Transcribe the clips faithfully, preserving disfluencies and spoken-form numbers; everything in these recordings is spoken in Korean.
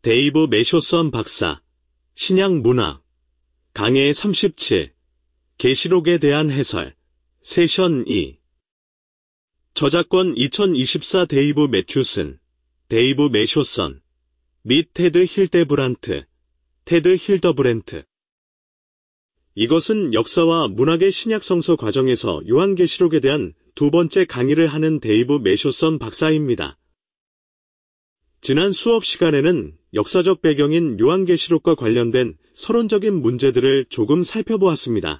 데이브 매쇼선 박사, 신약 문학, 강해 삼십칠, 계시록에 대한 해설, 세션 이. 저작권 이천이십사 데이브 매튜슨, 데이브 매쇼선, 및 테드 힐데브란트, 테드 힐더브랜트. 이것은 역사와 문학의 신약성서 과정에서 요한계시록에 대한 두 번째 강의를 하는 데이브 매쇼선 박사입니다. 지난 수업 시간에는 역사적 배경인 요한계시록과 관련된 서론적인 문제들을 조금 살펴보았습니다.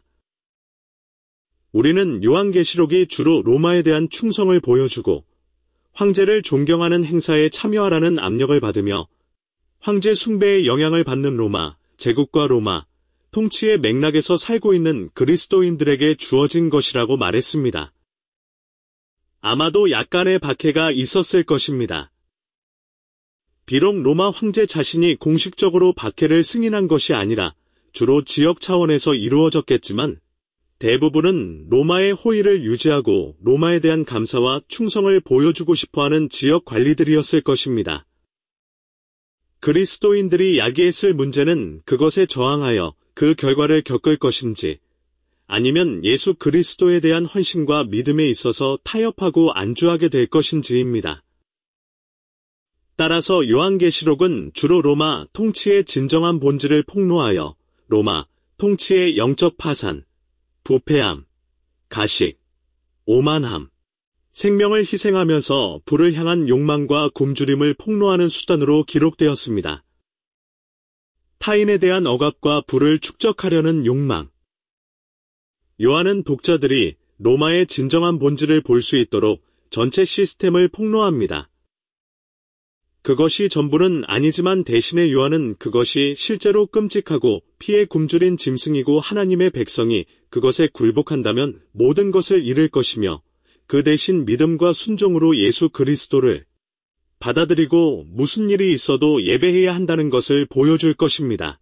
우리는 요한계시록이 주로 로마에 대한 충성을 보여주고 황제를 존경하는 행사에 참여하라는 압력을 받으며 황제 숭배의 영향을 받는 로마, 제국과 로마, 통치의 맥락에서 살고 있는 그리스도인들에게 주어진 것이라고 말했습니다. 아마도 약간의 박해가 있었을 것입니다. 비록 로마 황제 자신이 공식적으로 박해를 승인한 것이 아니라 주로 지역 차원에서 이루어졌겠지만 대부분은 로마의 호의를 유지하고 로마에 대한 감사와 충성을 보여주고 싶어하는 지역 관리들이었을 것입니다. 그리스도인들이 야기했을 문제는 그것에 저항하여 그 결과를 겪을 것인지 아니면 예수 그리스도에 대한 헌신과 믿음에 있어서 타협하고 안주하게 될 것인지입니다. 따라서 요한계시록은 주로 로마 통치의 진정한 본질을 폭로하여 로마 통치의 영적 파산, 부패함, 가식, 오만함, 생명을 희생하면서 부를 향한 욕망과 굶주림을 폭로하는 수단으로 기록되었습니다. 타인에 대한 억압과 부를 축적하려는 욕망. 요한은 독자들이 로마의 진정한 본질을 볼 수 있도록 전체 시스템을 폭로합니다. 그것이 전부는 아니지만 대신에 요한은 그것이 실제로 끔찍하고 피에 굶주린 짐승이고 하나님의 백성이 그것에 굴복한다면 모든 것을 잃을 것이며 그 대신 믿음과 순종으로 예수 그리스도를 받아들이고 무슨 일이 있어도 예배해야 한다는 것을 보여줄 것입니다.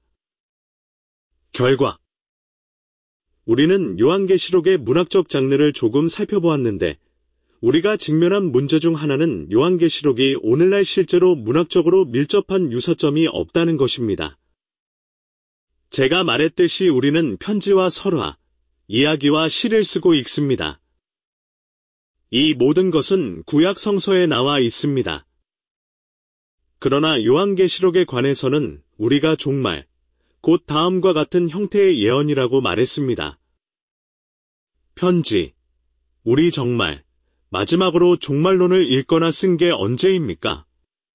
결과 우리는 요한계시록의 문학적 장르를 조금 살펴보았는데 우리가 직면한 문제 중 하나는 요한계시록이 오늘날 실제로 문학적으로 밀접한 유사점이 없다는 것입니다. 제가 말했듯이 우리는 편지와 설화, 이야기와 시를 쓰고 읽습니다. 이 모든 것은 구약 성서에 나와 있습니다. 그러나 요한계시록에 관해서는 우리가 종말, 곧 다음과 같은 형태의 예언이라고 말했습니다. 편지, 우리 정말, 마지막으로 종말론을 읽거나 쓴 게 언제입니까?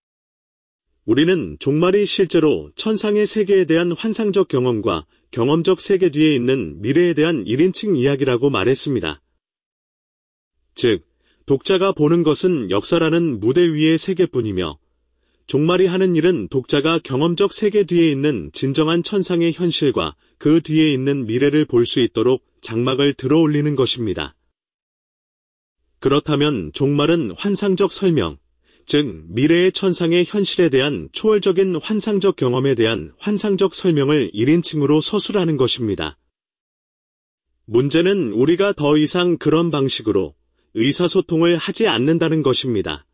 우리는 종말이 실제로 천상의 세계에 대한 환상적 경험과 경험적 세계 뒤에 있는 미래에 대한 일 인칭 이야기라고 말했습니다. 즉, 독자가 보는 것은 역사라는 무대 위의 세계뿐이며 종말이 하는 일은 독자가 경험적 세계 뒤에 있는 진정한 천상의 현실과 그 뒤에 있는 미래를 볼 수 있도록 장막을 들어올리는 것입니다. 그렇다면 종말은 환상적 설명, 즉 미래의 천상의 현실에 대한 초월적인 환상적 경험에 대한 환상적 설명을 일 인칭으로 서술하는 것입니다. 문제는 우리가 더 이상 그런 방식으로 의사소통을 하지 않는다는 것입니다.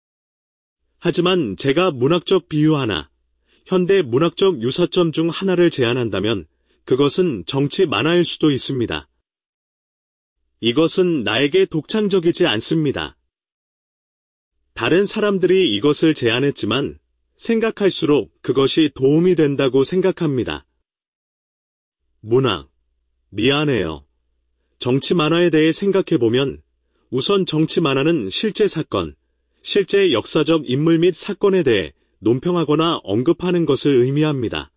하지만 제가 문학적 비유 하나, 현대 문학적 유사점 중 하나를 제안한다면 그것은 정치 만화일 수도 있습니다. 이것은 나에게 독창적이지 않습니다. 다른 사람들이 이것을 제안했지만 생각할수록 그것이 도움이 된다고 생각합니다. 문학, 미안해요. 정치 만화에 대해 생각해보면 우선 정치 만화는 실제 사건, 실제 역사적 인물 및 사건에 대해 논평하거나 언급하는 것을 의미합니다.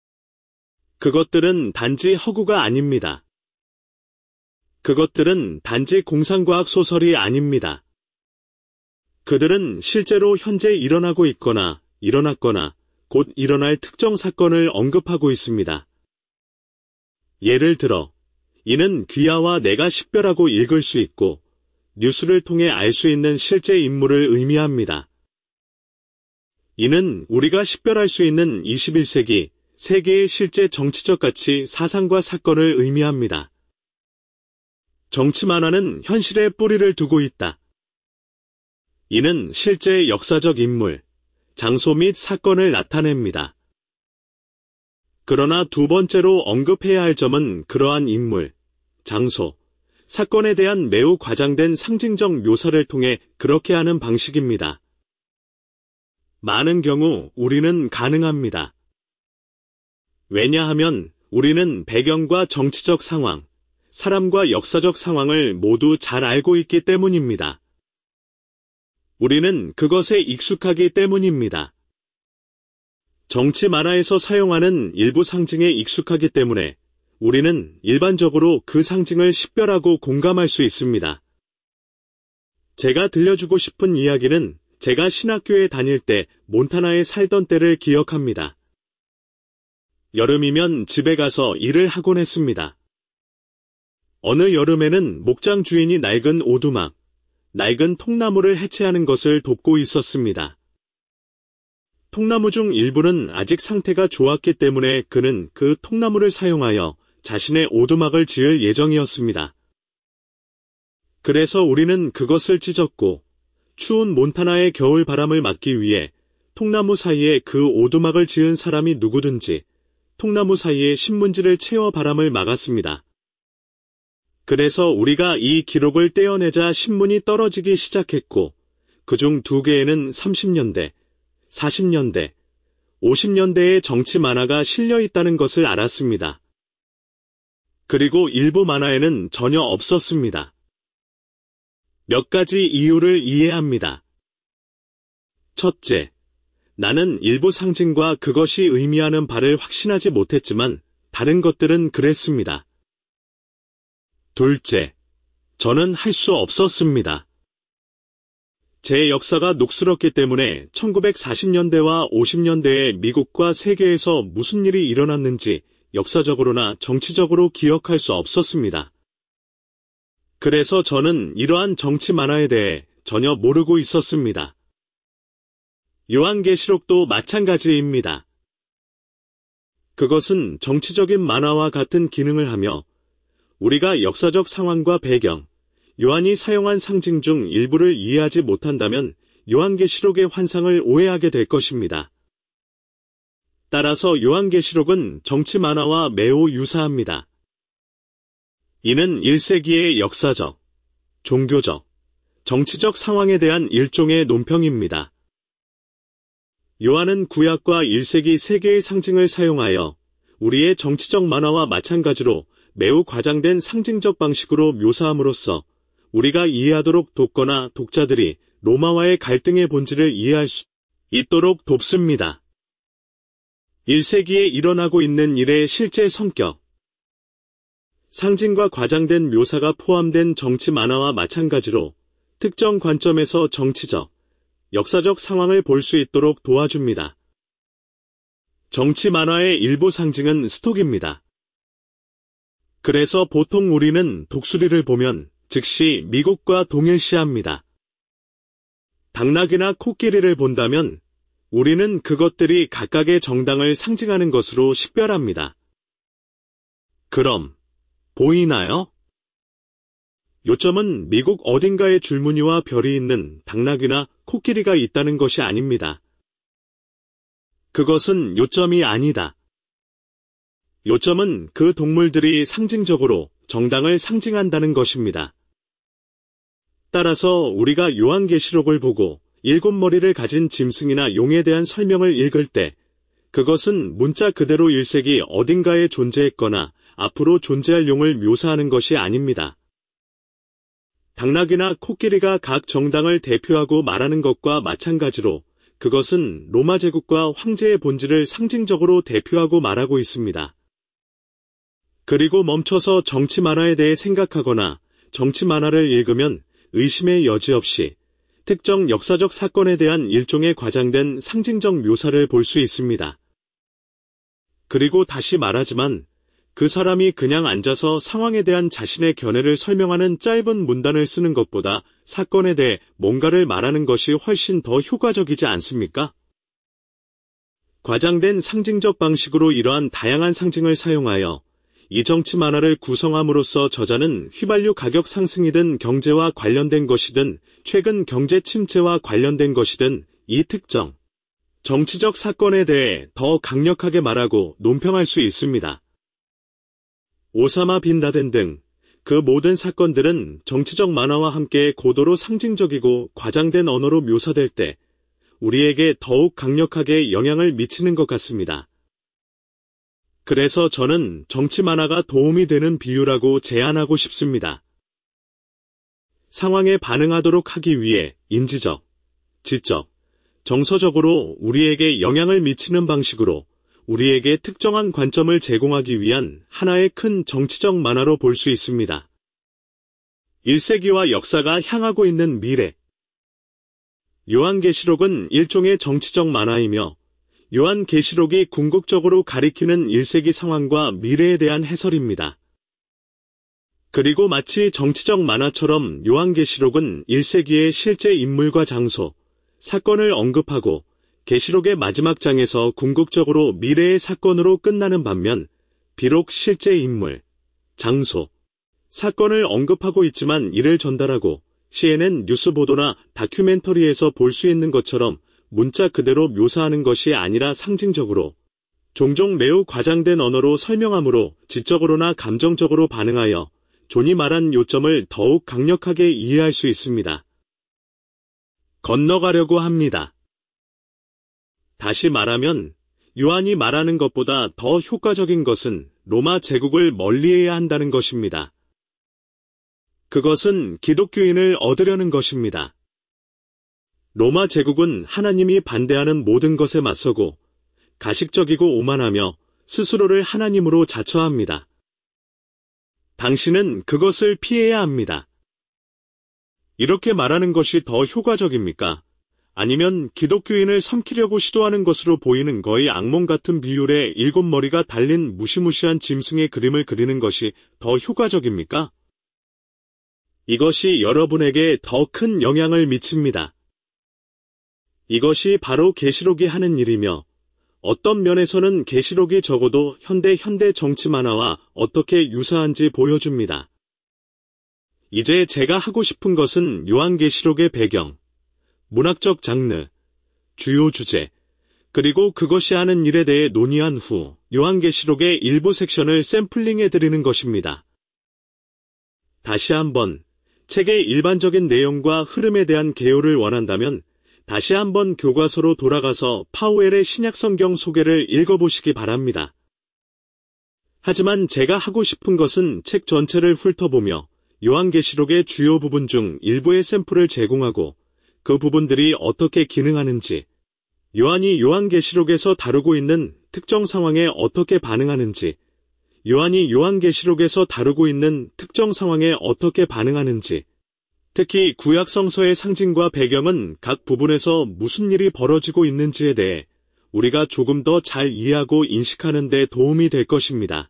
그것들은 단지 허구가 아닙니다. 그것들은 단지 공상과학 소설이 아닙니다. 그들은 실제로 현재 일어나고 있거나 일어났거나 곧 일어날 특정 사건을 언급하고 있습니다. 예를 들어, 이는 귀하와 내가 식별하고 읽을 수 있고 뉴스를 통해 알 수 있는 실제 인물을 의미합니다. 이는 우리가 식별할 수 있는 이십일 세기 세계의 실제 정치적 가치, 사상과 사건을 의미합니다. 정치 만화는 현실에 뿌리를 두고 있다. 이는 실제 역사적 인물, 장소 및 사건을 나타냅니다. 그러나 두 번째로 언급해야 할 점은 그러한 인물, 장소, 사건에 대한 매우 과장된 상징적 묘사를 통해 그렇게 하는 방식입니다. 많은 경우 우리는 가능합니다. 왜냐하면 우리는 배경과 정치적 상황, 사람과 역사적 상황을 모두 잘 알고 있기 때문입니다. 우리는 그것에 익숙하기 때문입니다. 정치 만화에서 사용하는 일부 상징에 익숙하기 때문에 우리는 일반적으로 그 상징을 식별하고 공감할 수 있습니다. 제가 들려주고 싶은 이야기는 제가 신학교에 다닐 때 몬타나에 살던 때를 기억합니다. 여름이면 집에 가서 일을 하곤 했습니다. 어느 여름에는 목장 주인이 낡은 오두막, 낡은 통나무를 해체하는 것을 돕고 있었습니다. 통나무 중 일부는 아직 상태가 좋았기 때문에 그는 그 통나무를 사용하여 자신의 오두막을 지을 예정이었습니다. 그래서 우리는 그것을 찢었고 추운 몬타나의 겨울 바람을 막기 위해 통나무 사이에 그 오두막을 지은 사람이 누구든지 통나무 사이에 신문지를 채워 바람을 막았습니다. 그래서 우리가 이 기록을 떼어내자 신문이 떨어지기 시작했고 그중 두 개에는 삼십 년대, 사십 년대, 오십 년대의 정치 만화가 실려 있다는 것을 알았습니다. 그리고 일부 만화에는 전혀 없었습니다. 몇 가지 이유를 이해합니다. 첫째, 나는 일부 상징과 그것이 의미하는 바를 확신하지 못했지만 다른 것들은 그랬습니다. 둘째, 저는 할 수 없었습니다. 제 역사가 녹슬었기 때문에 천구백사십 년대와 오십 년대에 미국과 세계에서 무슨 일이 일어났는지 역사적으로나 정치적으로 기억할 수 없었습니다. 그래서 저는 이러한 정치 만화에 대해 전혀 모르고 있었습니다. 요한계시록도 마찬가지입니다. 그것은 정치적인 만화와 같은 기능을 하며 우리가 역사적 상황과 배경, 요한이 사용한 상징 중 일부를 이해하지 못한다면 요한계시록의 환상을 오해하게 될 것입니다. 따라서 요한계시록은 정치 만화와 매우 유사합니다. 이는 일 세기의 역사적, 종교적, 정치적 상황에 대한 일종의 논평입니다. 요한은 구약과 일 세기 세계의 상징을 사용하여 우리의 정치적 만화와 마찬가지로 매우 과장된 상징적 방식으로 묘사함으로써 우리가 이해하도록 돕거나 독자들이 로마와의 갈등의 본질을 이해할 수 있도록 돕습니다. 일 세기에 일어나고 있는 일의 실제 성격, 상징과 과장된 묘사가 포함된 정치 만화와 마찬가지로 특정 관점에서 정치적, 역사적 상황을 볼 수 있도록 도와줍니다. 정치 만화의 일부 상징은 스톡입니다. 그래서 보통 우리는 독수리를 보면 즉시 미국과 동일시합니다. 당나귀나 코끼리를 본다면 우리는 그것들이 각각의 정당을 상징하는 것으로 식별합니다. 그럼 보이나요? 요점은 미국 어딘가에 줄무늬와 별이 있는 당나귀나 코끼리가 있다는 것이 아닙니다. 그것은 요점이 아니다. 요점은 그 동물들이 상징적으로 정당을 상징한다는 것입니다. 따라서 우리가 요한계시록을 보고 일곱 머리를 가진 짐승이나 용에 대한 설명을 읽을 때 그것은 문자 그대로 일 세기 어딘가에 존재했거나 앞으로 존재할 용을 묘사하는 것이 아닙니다. 당나귀나 코끼리가 각 정당을 대표하고 말하는 것과 마찬가지로 그것은 로마 제국과 황제의 본질을 상징적으로 대표하고 말하고 있습니다. 그리고 멈춰서 정치 만화에 대해 생각하거나 정치 만화를 읽으면 의심의 여지 없이 특정 역사적 사건에 대한 일종의 과장된 상징적 묘사를 볼 수 있습니다. 그리고 다시 말하지만 그 사람이 그냥 앉아서 상황에 대한 자신의 견해를 설명하는 짧은 문단을 쓰는 것보다 사건에 대해 뭔가를 말하는 것이 훨씬 더 효과적이지 않습니까? 과장된 상징적 방식으로 이러한 다양한 상징을 사용하여 이 정치 만화를 구성함으로써 저자는 휘발유 가격 상승이든 경제와 관련된 것이든 최근 경제 침체와 관련된 것이든 이 특정, 정치적 사건에 대해 더 강력하게 말하고 논평할 수 있습니다. 오사마 빈 라덴 등 그 모든 사건들은 정치적 만화와 함께 고도로 상징적이고 과장된 언어로 묘사될 때 우리에게 더욱 강력하게 영향을 미치는 것 같습니다. 그래서 저는 정치 만화가 도움이 되는 비유라고 제안하고 싶습니다. 상황에 반응하도록 하기 위해 인지적, 지적, 정서적으로 우리에게 영향을 미치는 방식으로 우리에게 특정한 관점을 제공하기 위한 하나의 큰 정치적 만화로 볼 수 있습니다. 일 세기와 역사가 향하고 있는 미래. 요한계시록은 일종의 정치적 만화이며 요한계시록이 궁극적으로 가리키는 일 세기 상황과 미래에 대한 해설입니다. 그리고 마치 정치적 만화처럼 요한계시록은 일 세기의 실제 인물과 장소, 사건을 언급하고 계시록의 마지막 장에서 궁극적으로 미래의 사건으로 끝나는 반면 비록 실제 인물, 장소, 사건을 언급하고 있지만 이를 전달하고 씨엔엔 뉴스 보도나 다큐멘터리에서 볼 수 있는 것처럼 문자 그대로 묘사하는 것이 아니라 상징적으로 종종 매우 과장된 언어로 설명하므로 지적으로나 감정적으로 반응하여 존이 말한 요점을 더욱 강력하게 이해할 수 있습니다. 건너가려고 합니다. 다시 말하면 요한이 말하는 것보다 더 효과적인 것은 로마 제국을 멀리해야 한다는 것입니다. 그것은 기독교인을 얻으려는 것입니다. 로마 제국은 하나님이 반대하는 모든 것에 맞서고 가식적이고 오만하며 스스로를 하나님으로 자처합니다. 당신은 그것을 피해야 합니다. 이렇게 말하는 것이 더 효과적입니까? 아니면 기독교인을 삼키려고 시도하는 것으로 보이는 거의 악몽 같은 비율의 일곱 머리가 달린 무시무시한 짐승의 그림을 그리는 것이 더 효과적입니까? 이것이 여러분에게 더 큰 영향을 미칩니다. 이것이 바로 계시록이 하는 일이며 어떤 면에서는 계시록이 적어도 현대 현대 정치 만화와 어떻게 유사한지 보여줍니다. 이제 제가 하고 싶은 것은 요한계시록의 배경, 문학적 장르, 주요 주제, 그리고 그것이 하는 일에 대해 논의한 후 요한계시록의 일부 섹션을 샘플링해드리는 것입니다. 다시 한번 책의 일반적인 내용과 흐름에 대한 개요를 원한다면 다시 한번 교과서로 돌아가서 파우엘의 신약성경 소개를 읽어보시기 바랍니다. 하지만 제가 하고 싶은 것은 책 전체를 훑어보며 요한계시록의 주요 부분 중 일부의 샘플을 제공하고 그 부분들이 어떻게 기능하는지, 요한이 요한계시록에서 다루고 있는 특정 상황에 어떻게 반응하는지, 요한이 요한계시록에서 다루고 있는 특정 상황에 어떻게 반응하는지, 특히 구약 성서의 상징과 배경은 각 부분에서 무슨 일이 벌어지고 있는지에 대해 우리가 조금 더 잘 이해하고 인식하는 데 도움이 될 것입니다.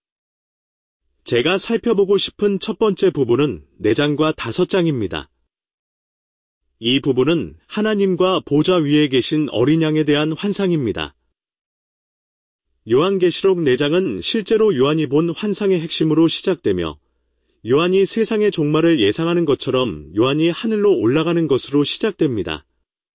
제가 살펴보고 싶은 첫 번째 부분은 네 장과 다섯 장입니다. 이 부분은 하나님과 보좌 위에 계신 어린 양에 대한 환상입니다. 요한계시록 네 장은 실제로 요한이 본 환상의 핵심으로 시작되며 요한이 세상의 종말을 예상하는 것처럼 요한이 하늘로 올라가는 것으로 시작됩니다.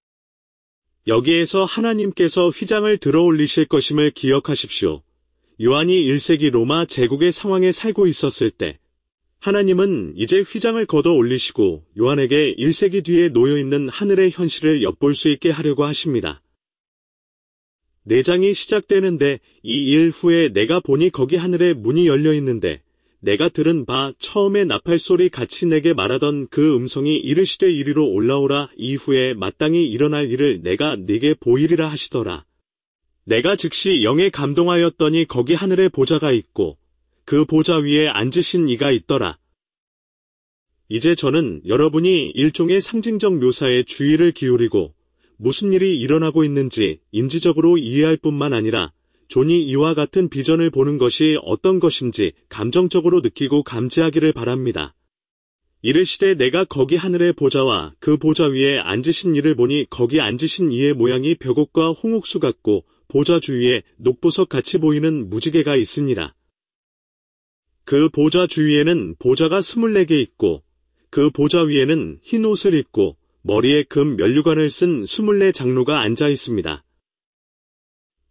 여기에서 하나님께서 휘장을 들어 올리실 것임을 기억하십시오. 요한이 일 세기 로마 제국의 상황에 살고 있었을 때 하나님은 이제 휘장을 걷어 올리시고 요한에게 일 세기 뒤에 놓여있는 하늘의 현실을 엿볼 수 있게 하려고 하십니다. 네 장이 시작되는데 이 일 후에 내가 보니 거기 하늘에 문이 열려 있는데 내가 들은 바 처음에 나팔 소리 같이 내게 말하던 그 음성이 이르시되 이리로 올라오라. 이후에 마땅히 일어날 일을 내가 네게 보이리라 하시더라. 내가 즉시 영에 감동하였더니 거기 하늘에 보좌가 있고 그 보좌 위에 앉으신 이가 있더라. 이제 저는 여러분이 일종의 상징적 묘사에 주의를 기울이고 무슨 일이 일어나고 있는지 인지적으로 이해할 뿐만 아니라 존이 이와 같은 비전을 보는 것이 어떤 것인지 감정적으로 느끼고 감지하기를 바랍니다. 이르시되 내가 거기 하늘의 보좌와 그 보좌 위에 앉으신 이를 보니 거기 앉으신 이의 모양이 벽옥과 홍옥수 같고 보좌 주위에 녹보석 같이 보이는 무지개가 있으니라. 그 보좌 주위에는 보좌가 스물네 개 있고 그 보좌 위에는 흰 옷을 입고 머리에 금 면류관을 쓴 스물네 장로가 앉아 있습니다.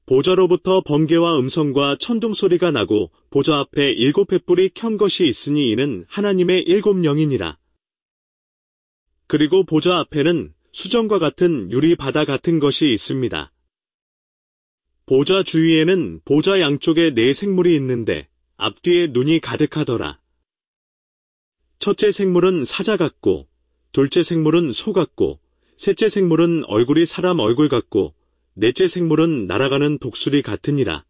보좌로부터 번개와 음성과 천둥 소리가 나고 보좌 앞에 일곱 횃불이 켠 것이 있으니 이는 하나님의 일곱 영이니라. 그리고 보좌 앞에는 수정과 같은 유리 바다 같은 것이 있습니다. 보좌 주위에는 보좌 양쪽에 네 생물이 있는데 앞뒤에 눈이 가득하더라. 첫째 생물은 사자 같고, 둘째 생물은 소 같고, 셋째 생물은 얼굴이 사람 얼굴 같고, 넷째 생물은 날아가는 독수리 같으니라.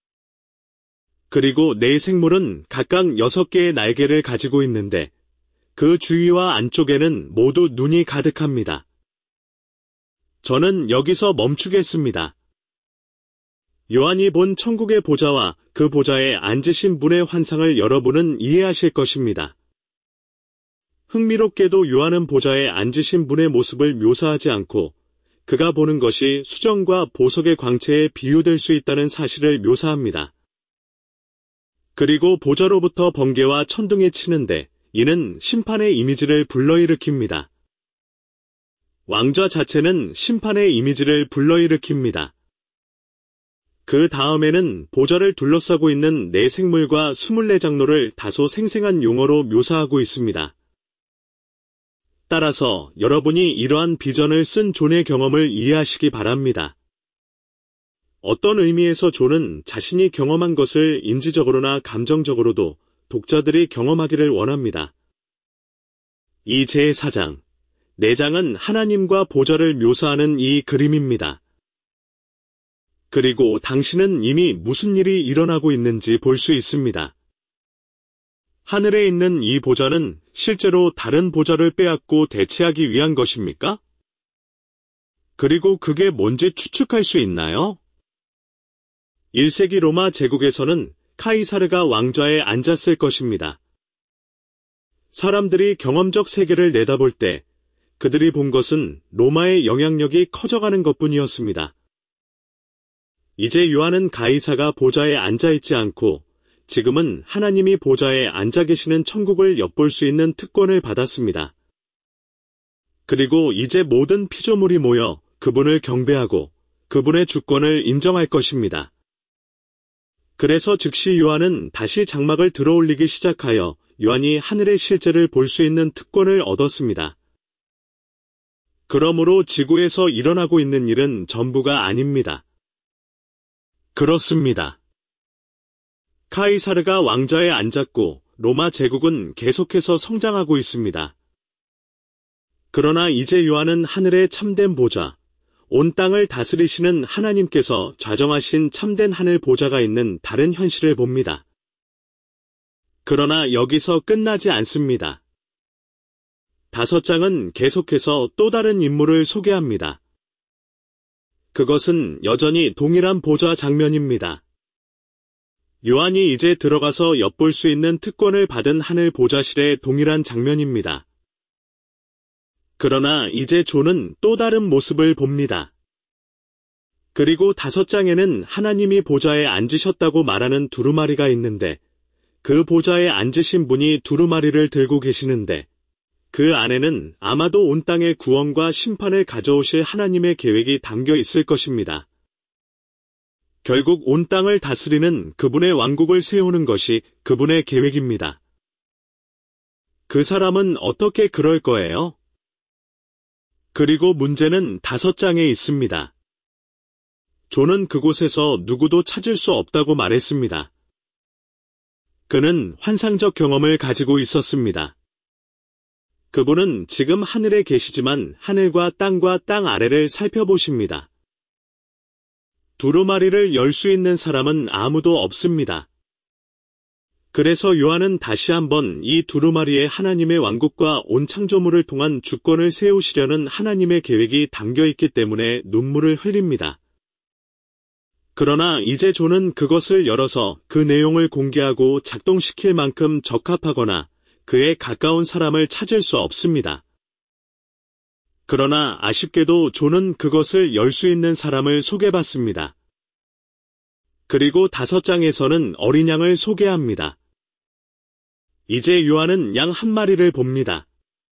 그리고 네 생물은 각각 여섯 개의 날개를 가지고 있는데 그 주위와 안쪽에는 모두 눈이 가득합니다. 저는 여기서 멈추겠습니다. 요한이 본 천국의 보좌와 그 보좌에 앉으신 분의 환상을 여러분은 이해하실 것입니다. 흥미롭게도 요한은 보좌에 앉으신 분의 모습을 묘사하지 않고 그가 보는 것이 수정과 보석의 광채에 비유될 수 있다는 사실을 묘사합니다. 그리고 보좌로부터 번개와 천둥이 치는데 이는 심판의 이미지를 불러일으킵니다. 왕좌 자체는 심판의 이미지를 불러일으킵니다. 그 다음에는 보좌를 둘러싸고 있는 네 생물과 스물네 장로를 다소 생생한 용어로 묘사하고 있습니다. 따라서 여러분이 이러한 비전을 쓴 존의 경험을 이해하시기 바랍니다. 어떤 의미에서 존은 자신이 경험한 것을 인지적으로나 감정적으로도 독자들이 경험하기를 원합니다. 이 제사 장, 네 장은 하나님과 보좌를 묘사하는 이 그림입니다. 그리고 당신은 이미 무슨 일이 일어나고 있는지 볼 수 있습니다. 하늘에 있는 이 보좌는 실제로 다른 보좌를 빼앗고 대체하기 위한 것입니까? 그리고 그게 뭔지 추측할 수 있나요? 일 세기 로마 제국에서는 카이사르가 왕좌에 앉았을 것입니다. 사람들이 경험적 세계를 내다볼 때 그들이 본 것은 로마의 영향력이 커져가는 것뿐이었습니다. 이제 요한은 가이사가 보좌에 앉아있지 않고 지금은 하나님이 보좌에 앉아 계시는 천국을 엿볼 수 있는 특권을 받았습니다. 그리고 이제 모든 피조물이 모여 그분을 경배하고 그분의 주권을 인정할 것입니다. 그래서 즉시 요한은 다시 장막을 들어올리기 시작하여 요한이 하늘의 실제를 볼 수 있는 특권을 얻었습니다. 그러므로 지구에서 일어나고 있는 일은 전부가 아닙니다. 그렇습니다. 카이사르가 왕좌에 앉았고 로마 제국은 계속해서 성장하고 있습니다. 그러나 이제 요한은 하늘의 참된 보좌, 온 땅을 다스리시는 하나님께서 좌정하신 참된 하늘 보좌가 있는 다른 현실을 봅니다. 그러나 여기서 끝나지 않습니다. 다섯 장은 계속해서 또 다른 인물을 소개합니다. 그것은 여전히 동일한 보좌 장면입니다. 요한이 이제 들어가서 엿볼 수 있는 특권을 받은 하늘 보좌실의 동일한 장면입니다. 그러나 이제 존은 또 다른 모습을 봅니다. 그리고 다섯 장에는 하나님이 보좌에 앉으셨다고 말하는 두루마리가 있는데 그 보좌에 앉으신 분이 두루마리를 들고 계시는데 그 안에는 아마도 온 땅의 구원과 심판을 가져오실 하나님의 계획이 담겨 있을 것입니다. 결국 온 땅을 다스리는 그분의 왕국을 세우는 것이 그분의 계획입니다. 그 사람은 어떻게 그럴 거예요? 그리고 문제는 다섯 장에 있습니다. 존은 그곳에서 누구도 찾을 수 없다고 말했습니다. 그는 환상적 경험을 가지고 있었습니다. 그분은 지금 하늘에 계시지만 하늘과 땅과 땅 아래를 살펴보십니다. 두루마리를 열 수 있는 사람은 아무도 없습니다. 그래서 요한은 다시 한번 이 두루마리에 하나님의 왕국과 온 창조물을 통한 주권을 세우시려는 하나님의 계획이 담겨 있기 때문에 눈물을 흘립니다. 그러나 이제 존은 그것을 열어서 그 내용을 공개하고 작동시킬 만큼 적합하거나 그에 가까운 사람을 찾을 수 없습니다. 그러나 아쉽게도 존은 그것을 열 수 있는 사람을 소개받습니다. 그리고 다섯 장에서는 어린 양을 소개합니다. 이제 요한은 양 한 마리를 봅니다.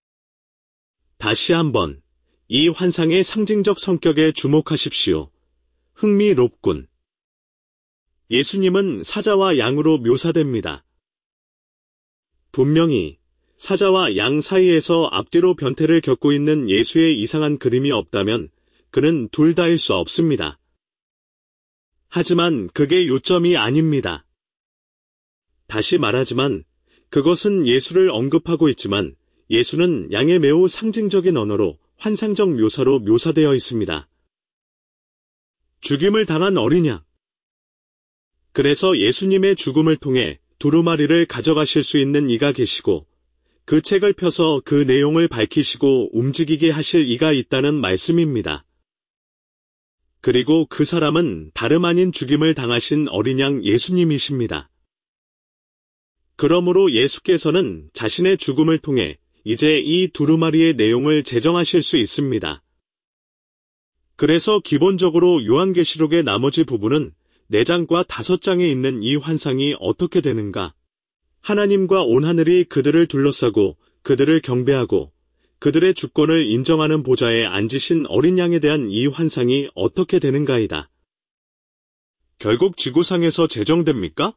다시 한번 이 환상의 상징적 성격에 주목하십시오. 흥미롭군. 예수님은 사자와 양으로 묘사됩니다. 분명히 사자와 양 사이에서 앞뒤로 변태를 겪고 있는 예수의 이상한 그림이 없다면 그는 둘 다일 수 없습니다. 하지만 그게 요점이 아닙니다. 다시 말하지만 그것은 예수를 언급하고 있지만 예수는 양의 매우 상징적인 언어로 환상적 묘사로 묘사되어 있습니다. 죽임을 당한 어린 양. 그래서 예수님의 죽음을 통해 두루마리를 가져가실 수 있는 이가 계시고 그 책을 펴서 그 내용을 밝히시고 움직이게 하실 이가 있다는 말씀입니다. 그리고 그 사람은 다름 아닌 죽임을 당하신 어린 양 예수님이십니다. 그러므로 예수께서는 자신의 죽음을 통해 이제 이 두루마리의 내용을 제정하실 수 있습니다. 그래서 기본적으로 요한계시록의 나머지 부분은 네 장과 다섯 장에 있는 이 환상이 어떻게 되는가? 하나님과 온 하늘이 그들을 둘러싸고 그들을 경배하고 그들의 주권을 인정하는 보좌에 앉으신 어린 양에 대한 이 환상이 어떻게 되는가이다. 결국 지구상에서 제정됩니까?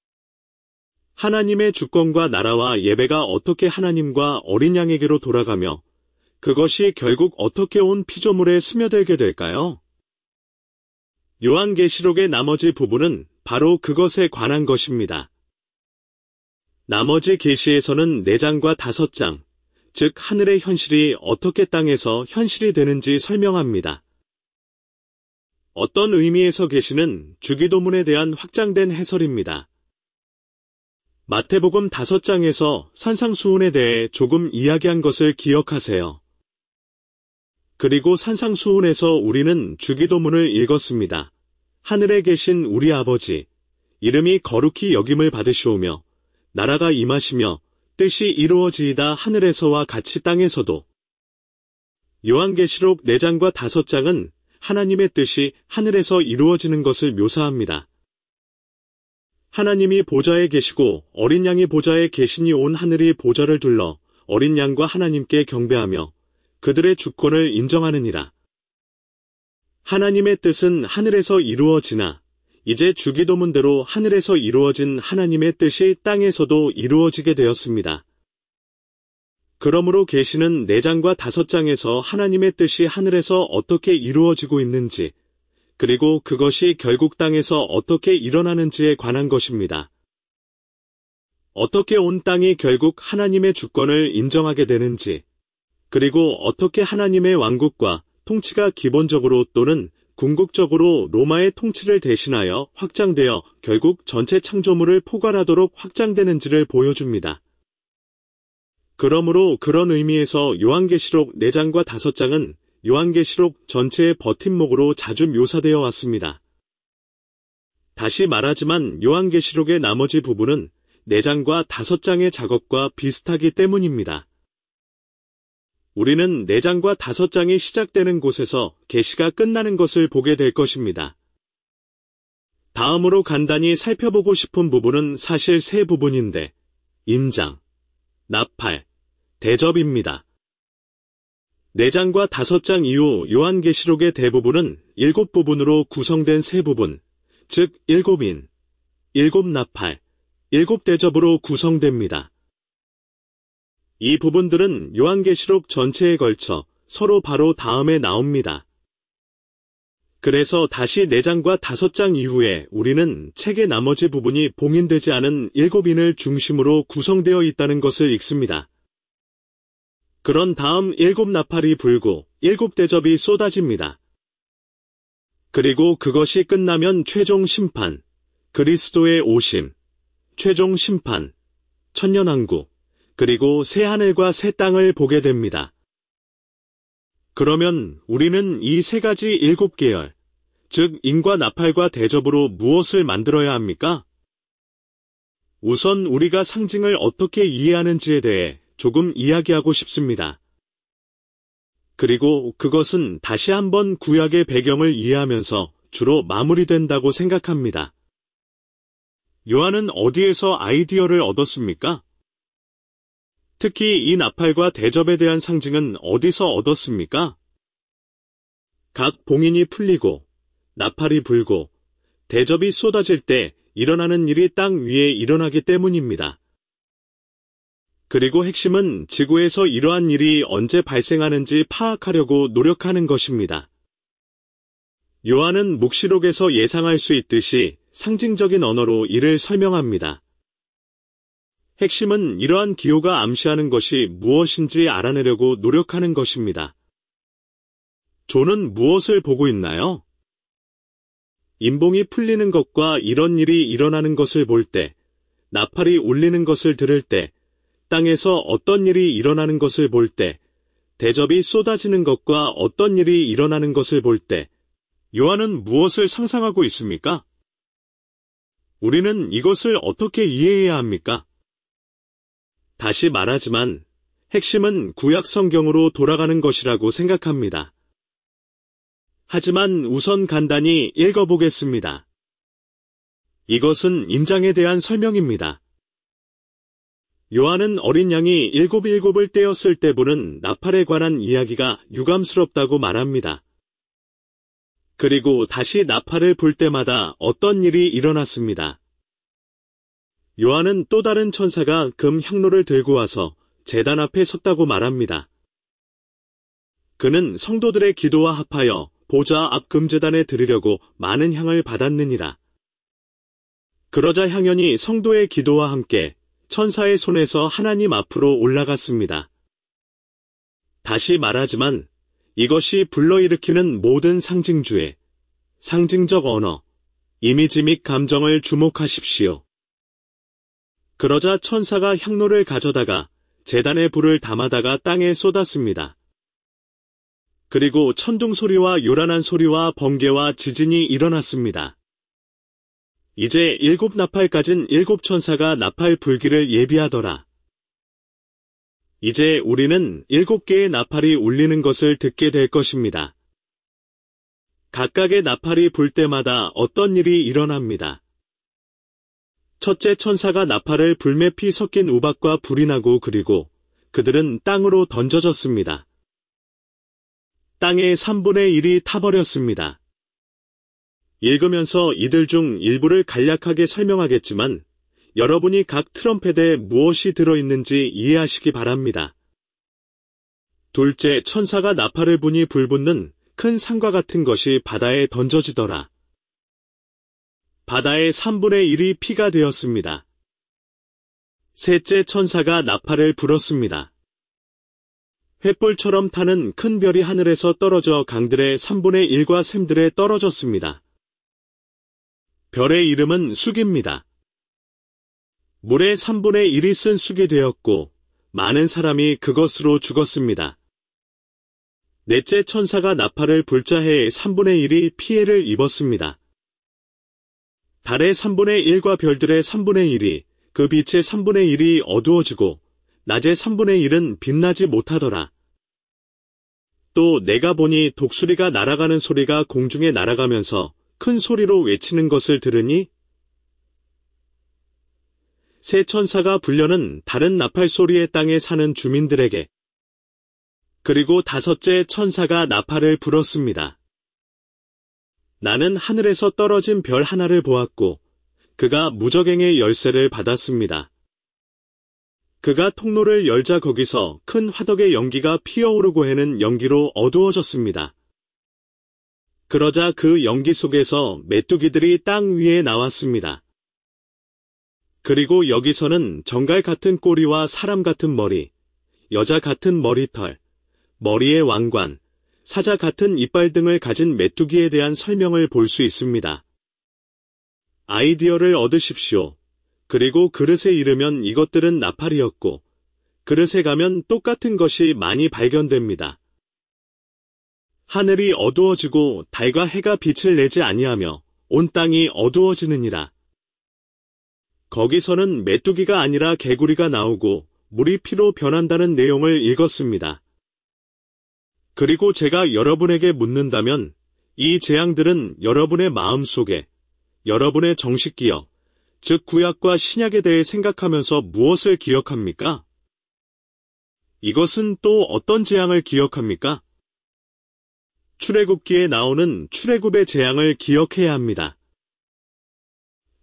하나님의 주권과 나라와 예배가 어떻게 하나님과 어린 양에게로 돌아가며 그것이 결국 어떻게 온 피조물에 스며들게 될까요? 요한계시록의 나머지 부분은 바로 그것에 관한 것입니다. 나머지 계시에서는 네 장과 다섯 장, 즉 하늘의 현실이 어떻게 땅에서 현실이 되는지 설명합니다. 어떤 의미에서 계시는 주기도문에 대한 확장된 해설입니다. 마태복음 다섯 장에서 산상수훈에 대해 조금 이야기한 것을 기억하세요. 그리고 산상수훈에서 우리는 주기도문을 읽었습니다. 하늘에 계신 우리 아버지, 이름이 거룩히 여김을 받으시오며 나라가 임하시며 뜻이 이루어지이다 하늘에서와 같이 땅에서도. 요한계시록 네 장과 다섯 장은 하나님의 뜻이 하늘에서 이루어지는 것을 묘사합니다. 하나님이 보좌에 계시고 어린 양이 보좌에 계시니 온 하늘이 보좌를 둘러 어린 양과 하나님께 경배하며 그들의 주권을 인정하느니라. 하나님의 뜻은 하늘에서 이루어지나 이제 주기도문대로 하늘에서 이루어진 하나님의 뜻이 땅에서도 이루어지게 되었습니다. 그러므로 계시는 네 장과 다섯 장에서 하나님의 뜻이 하늘에서 어떻게 이루어지고 있는지, 그리고 그것이 결국 땅에서 어떻게 일어나는지에 관한 것입니다. 어떻게 온 땅이 결국 하나님의 주권을 인정하게 되는지, 그리고 어떻게 하나님의 왕국과 통치가 기본적으로 또는 궁극적으로 로마의 통치를 대신하여 확장되어 결국 전체 창조물을 포괄하도록 확장되는지를 보여줍니다. 그러므로 그런 의미에서 요한계시록 네 장과 다섯 장은 요한계시록 전체의 버팀목으로 자주 묘사되어 왔습니다. 다시 말하지만 요한계시록의 나머지 부분은 네 장과 다섯 장의 작업과 비슷하기 때문입니다. 우리는 네 장과 다섯 장이 시작되는 곳에서 계시가 끝나는 것을 보게 될 것입니다. 다음으로 간단히 살펴보고 싶은 부분은 사실 세 부분인데, 인장, 나팔, 대접입니다. 네 장과 다섯 장 이후 요한계시록의 대부분은 일곱 부분으로 구성된 세 부분, 즉 일곱 인, 일곱 나팔, 일곱 대접으로 구성됩니다. 이 부분들은 요한계시록 전체에 걸쳐 서로 바로 다음에 나옵니다. 그래서 다시 네 장과 다섯 장 이후에 우리는 책의 나머지 부분이 봉인되지 않은 일곱 인을 중심으로 구성되어 있다는 것을 읽습니다. 그런 다음 일곱 나팔이 불고 일곱 대접이 쏟아집니다. 그리고 그것이 끝나면 최종 심판, 그리스도의 오심, 최종 심판, 천년왕국, 그리고 새 하늘과 새 땅을 보게 됩니다. 그러면 우리는 이 세 가지 일곱 계열, 즉 인과 나팔과 대접으로 무엇을 만들어야 합니까? 우선 우리가 상징을 어떻게 이해하는지에 대해 조금 이야기하고 싶습니다. 그리고 그것은 다시 한번 구약의 배경을 이해하면서 주로 마무리된다고 생각합니다. 요한은 어디에서 아이디어를 얻었습니까? 특히 이 나팔과 대접에 대한 상징은 어디서 얻었습니까? 각 봉인이 풀리고 나팔이 불고 대접이 쏟아질 때 일어나는 일이 땅 위에 일어나기 때문입니다. 그리고 핵심은 지구에서 이러한 일이 언제 발생하는지 파악하려고 노력하는 것입니다. 요한은 묵시록에서 예상할 수 있듯이 상징적인 언어로 이를 설명합니다. 핵심은 이러한 기호가 암시하는 것이 무엇인지 알아내려고 노력하는 것입니다. 존은 무엇을 보고 있나요? 임봉이 풀리는 것과 이런 일이 일어나는 것을 볼 때, 나팔이 울리는 것을 들을 때, 땅에서 어떤 일이 일어나는 것을 볼 때, 대접이 쏟아지는 것과 어떤 일이 일어나는 것을 볼 때, 요한은 무엇을 상상하고 있습니까? 우리는 이것을 어떻게 이해해야 합니까? 다시 말하지만 핵심은 구약 성경으로 돌아가는 것이라고 생각합니다. 하지만 우선 간단히 읽어보겠습니다. 이것은 인장에 대한 설명입니다. 요한은 어린 양이 일곱 일곱을 떼었을 때 부는 나팔에 관한 이야기가 유감스럽다고 말합니다. 그리고 다시 나팔을 불 때마다 어떤 일이 일어났습니다. 요한은 또 다른 천사가 금 향로를 들고 와서 제단 앞에 섰다고 말합니다. 그는 성도들의 기도와 합하여 보좌 앞 금제단에 드리려고 많은 향을 받았느니라. 그러자 향연이 성도의 기도와 함께 천사의 손에서 하나님 앞으로 올라갔습니다. 다시 말하지만 이것이 불러일으키는 모든 상징주의, 상징적 언어, 이미지 및 감정을 주목하십시오. 그러자 천사가 향로를 가져다가 제단에 불을 담아다가 땅에 쏟았습니다. 그리고 천둥 소리와 요란한 소리와 번개와 지진이 일어났습니다. 이제 일곱 나팔 가진 일곱 천사가 나팔 불기를 예비하더라. 이제 우리는 일곱 개의 나팔이 울리는 것을 듣게 될 것입니다. 각각의 나팔이 불 때마다 어떤 일이 일어납니다. 첫째 천사가 나팔을 불매 피 섞인 우박과 불이 나고 그리고 그들은 땅으로 던져졌습니다. 땅의 삼분의 일이 타버렸습니다. 읽으면서 이들 중 일부를 간략하게 설명하겠지만 여러분이 각 트럼펫에 무엇이 들어있는지 이해하시기 바랍니다. 둘째 천사가 나팔을 부니 불붙는 큰 산과 같은 것이 바다에 던져지더라. 바다의 삼분의 일이 피가 되었습니다. 셋째 천사가 나팔을 불었습니다. 횃불처럼 타는 큰 별이 하늘에서 떨어져 강들의 삼분의 일과 샘들에 떨어졌습니다. 별의 이름은 쑥입니다. 물의 삼분의 일이 쓴 쑥이 되었고 많은 사람이 그것으로 죽었습니다. 넷째 천사가 나팔을 불자 해의 삼분의 일이 피해를 입었습니다. 달의 삼분의 일과 별들의 삼분의 일이 그 빛의 삼분의 일이 어두워지고 낮의 삼분의 일은 빛나지 못하더라. 또 내가 보니 독수리가 날아가는 소리가 공중에 날아가면서 큰 소리로 외치는 것을 들으니 새 천사가 불려는 다른 나팔 소리의 땅에 사는 주민들에게 그리고 다섯째 천사가 나팔을 불었습니다. 나는 하늘에서 떨어진 별 하나를 보았고 그가 무저갱의 열쇠를 받았습니다. 그가 통로를 열자 거기서 큰 화덕의 연기가 피어오르고 해는 연기로 어두워졌습니다. 그러자 그 연기 속에서 메뚜기들이 땅 위에 나왔습니다. 그리고 여기서는 정갈 같은 꼬리와 사람 같은 머리, 여자 같은 머리털, 머리의 왕관, 사자 같은 이빨 등을 가진 메뚜기에 대한 설명을 볼 수 있습니다. 아이디어를 얻으십시오. 그리고 그릇에 이르면 이것들은 나팔이었고 그릇에 가면 똑같은 것이 많이 발견됩니다. 하늘이 어두워지고 달과 해가 빛을 내지 아니하며 온 땅이 어두워지느니라. 거기서는 메뚜기가 아니라 개구리가 나오고 물이 피로 변한다는 내용을 읽었습니다. 그리고 제가 여러분에게 묻는다면 이 재앙들은 여러분의 마음속에 여러분의 정식기억, 즉 구약과 신약에 대해 생각하면서 무엇을 기억합니까? 이것은 또 어떤 재앙을 기억합니까? 출애굽기에 나오는 출애굽의 재앙을 기억해야 합니다.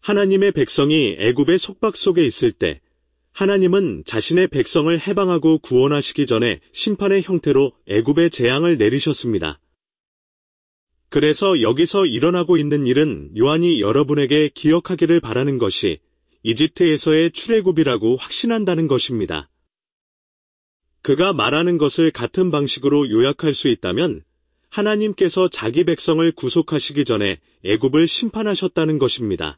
하나님의 백성이 애굽의 속박 속에 있을 때 하나님은 자신의 백성을 해방하고 구원하시기 전에 심판의 형태로 애굽의 재앙을 내리셨습니다. 그래서 여기서 일어나고 있는 일은 요한이 여러분에게 기억하기를 바라는 것이 이집트에서의 출애굽이라고 확신한다는 것입니다. 그가 말하는 것을 같은 방식으로 요약할 수 있다면 하나님께서 자기 백성을 구속하시기 전에 애굽을 심판하셨다는 것입니다.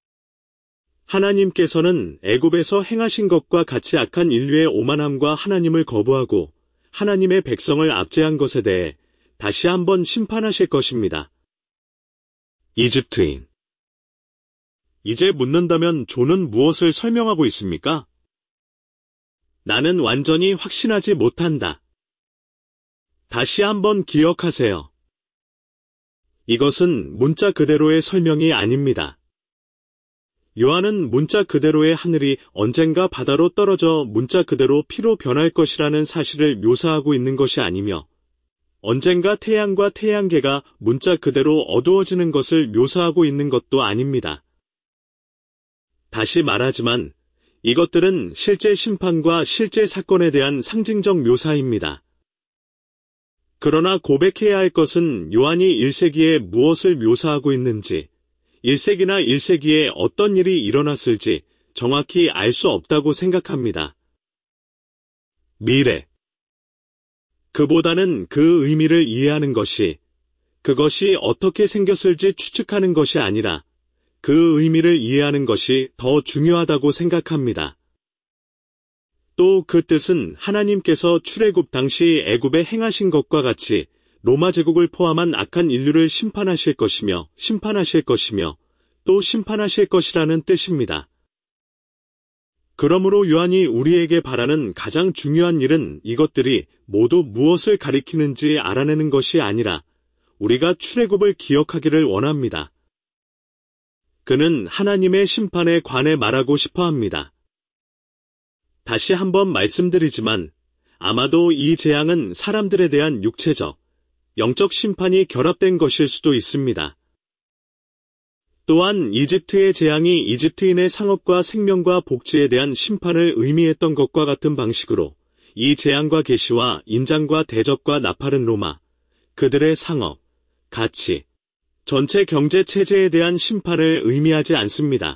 하나님께서는 애굽에서 행하신 것과 같이 악한 인류의 오만함과 하나님을 거부하고 하나님의 백성을 압제한 것에 대해 다시 한번 심판하실 것입니다. 이집트인. 이제 묻는다면 존은 무엇을 설명하고 있습니까? 나는 완전히 확신하지 못한다. 다시 한번 기억하세요. 이것은 문자 그대로의 설명이 아닙니다. 요한은 문자 그대로의 하늘이 언젠가 바다로 떨어져 문자 그대로 피로 변할 것이라는 사실을 묘사하고 있는 것이 아니며 언젠가 태양과 태양계가 문자 그대로 어두워지는 것을 묘사하고 있는 것도 아닙니다. 다시 말하지만 이것들은 실제 심판과 실제 사건에 대한 상징적 묘사입니다. 그러나 고백해야 할 것은 요한이 일 세기에 무엇을 묘사하고 있는지, 일 세기나 일 세기에 어떤 일이 일어났을지 정확히 알 수 없다고 생각합니다. 미래. 그보다는 그 의미를 이해하는 것이, 그것이 어떻게 생겼을지 추측하는 것이 아니라 그 의미를 이해하는 것이 더 중요하다고 생각합니다. 또 그 뜻은 하나님께서 출애굽 당시 애굽에 행하신 것과 같이 로마 제국을 포함한 악한 인류를 심판하실 것이며 심판하실 것이며 또 심판하실 것이라는 뜻입니다. 그러므로 요한이 우리에게 바라는 가장 중요한 일은 이것들이 모두 무엇을 가리키는지 알아내는 것이 아니라 우리가 출애굽을 기억하기를 원합니다. 그는 하나님의 심판에 관해 말하고 싶어 합니다. 다시 한번 말씀드리지만 아마도 이 재앙은 사람들에 대한 육체적, 영적 심판이 결합된 것일 수도 있습니다. 또한 이집트의 재앙이 이집트인의 상업과 생명과 복지에 대한 심판을 의미했던 것과 같은 방식으로 이 재앙과 계시와 인장과 대접과 나팔은 로마, 그들의 상업, 가치, 전체 경제 체제에 대한 심판을 의미하지 않습니다.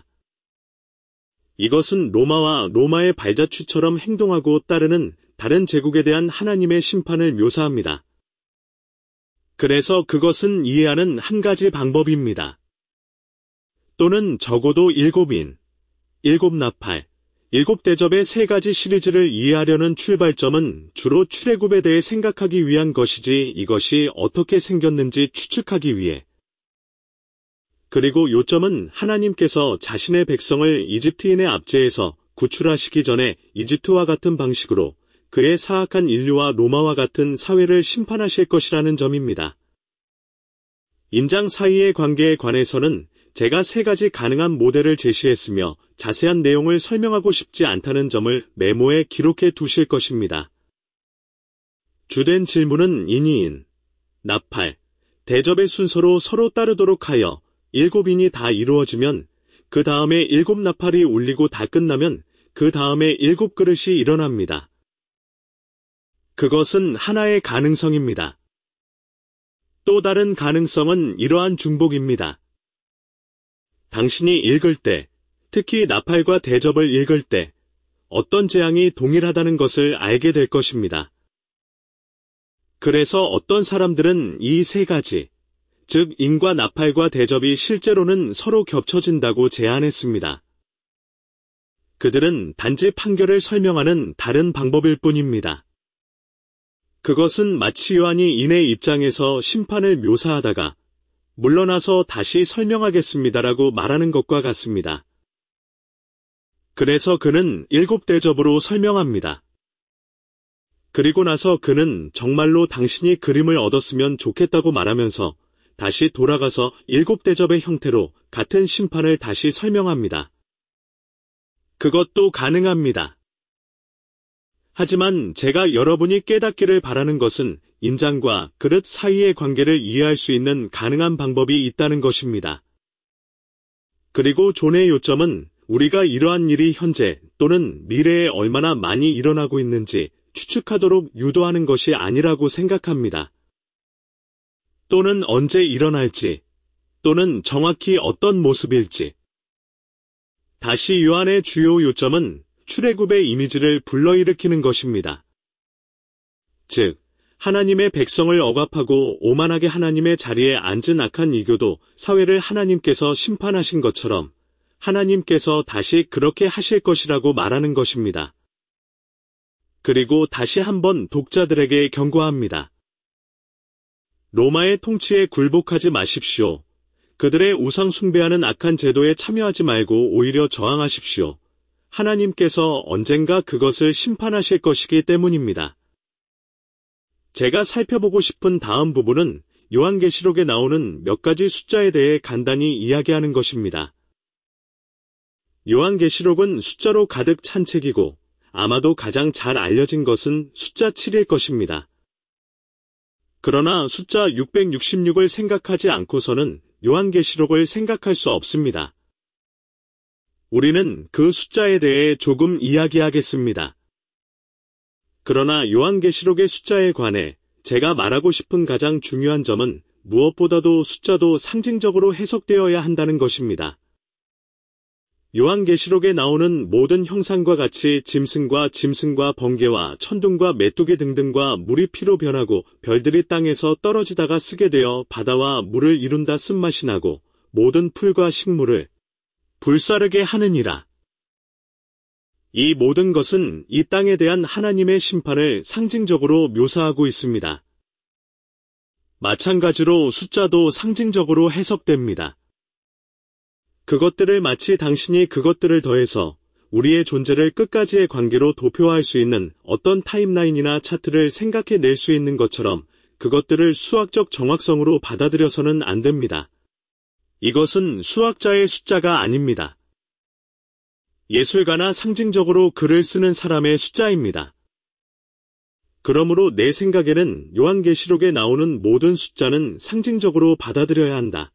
이것은 로마와 로마의 발자취처럼 행동하고 따르는 다른 제국에 대한 하나님의 심판을 묘사합니다. 그래서 그것은 이해하는 한 가지 방법입니다. 또는 적어도 일곱인, 일곱 나팔, 일곱 대접의 세 가지 시리즈를 이해하려는 출발점은 주로 출애굽에 대해 생각하기 위한 것이지 이것이 어떻게 생겼는지 추측하기 위해. 그리고 요점은 하나님께서 자신의 백성을 이집트인의 압제에서 구출하시기 전에 이집트와 같은 방식으로 그의 사악한 인류와 로마와 같은 사회를 심판하실 것이라는 점입니다. 인장 사이의 관계에 관해서는 제가 세 가지 가능한 모델을 제시했으며 자세한 내용을 설명하고 싶지 않다는 점을 메모에 기록해 두실 것입니다. 주된 질문은 인이인, 나팔, 대접의 순서로 서로 따르도록 하여 일곱 인이 다 이루어지면 그 다음에 일곱 나팔이 울리고 다 끝나면 그 다음에 일곱 그릇이 일어납니다. 그것은 하나의 가능성입니다. 또 다른 가능성은 이러한 중복입니다. 당신이 읽을 때, 특히 나팔과 대접을 읽을 때 어떤 재앙이 동일하다는 것을 알게 될 것입니다. 그래서 어떤 사람들은 이 세 가지, 즉 인과 나팔과 대접이 실제로는 서로 겹쳐진다고 제안했습니다. 그들은 단지 판결을 설명하는 다른 방법일 뿐입니다. 그것은 마치 요한이 인의 입장에서 심판을 묘사하다가 물러나서 다시 설명하겠습니다라고 말하는 것과 같습니다. 그래서 그는 일곱 대접으로 설명합니다. 그리고 나서 그는 정말로 당신이 그림을 얻었으면 좋겠다고 말하면서 다시 돌아가서 일곱 대접의 형태로 같은 심판을 다시 설명합니다. 그것도 가능합니다. 하지만 제가 여러분이 깨닫기를 바라는 것은 인장과 그릇 사이의 관계를 이해할 수 있는 가능한 방법이 있다는 것입니다. 그리고 존의 요점은 우리가 이러한 일이 현재 또는 미래에 얼마나 많이 일어나고 있는지 추측하도록 유도하는 것이 아니라고 생각합니다. 또는 언제 일어날지, 또는 정확히 어떤 모습일지. 다시 요한의 주요 요점은 출애굽의 이미지를 불러일으키는 것입니다. 즉, 하나님의 백성을 억압하고 오만하게 하나님의 자리에 앉은 악한 이교도 사회를 하나님께서 심판하신 것처럼 하나님께서 다시 그렇게 하실 것이라고 말하는 것입니다. 그리고 다시 한번 독자들에게 경고합니다. 로마의 통치에 굴복하지 마십시오. 그들의 우상 숭배하는 악한 제도에 참여하지 말고 오히려 저항하십시오. 하나님께서 언젠가 그것을 심판하실 것이기 때문입니다. 제가 살펴보고 싶은 다음 부분은 요한계시록에 나오는 몇 가지 숫자에 대해 간단히 이야기하는 것입니다. 요한계시록은 숫자로 가득 찬 책이고 아마도 가장 잘 알려진 것은 숫자 칠일 것입니다. 그러나 숫자 육백육십육을 생각하지 않고서는 요한계시록을 생각할 수 없습니다. 우리는 그 숫자에 대해 조금 이야기하겠습니다. 그러나 요한계시록의 숫자에 관해 제가 말하고 싶은 가장 중요한 점은 무엇보다도 숫자도 상징적으로 해석되어야 한다는 것입니다. 요한계시록에 나오는 모든 형상과 같이 짐승과 짐승과 번개와 천둥과 메뚜기 등등과 물이 피로 변하고 별들이 땅에서 떨어지다가 쓰게 되어 바다와 물을 이룬다 쓴맛이 나고 모든 풀과 식물을 불사르게 하느니라. 이 모든 것은 이 땅에 대한 하나님의 심판을 상징적으로 묘사하고 있습니다. 마찬가지로 숫자도 상징적으로 해석됩니다. 그것들을 마치 당신이 그것들을 더해서 우리의 존재를 끝까지의 관계로 도표화할 수 있는 어떤 타임라인이나 차트를 생각해낼 수 있는 것처럼 그것들을 수학적 정확성으로 받아들여서는 안 됩니다. 이것은 수학자의 숫자가 아닙니다. 예술가나 상징적으로 글을 쓰는 사람의 숫자입니다. 그러므로 내 생각에는 요한계시록에 나오는 모든 숫자는 상징적으로 받아들여야 한다.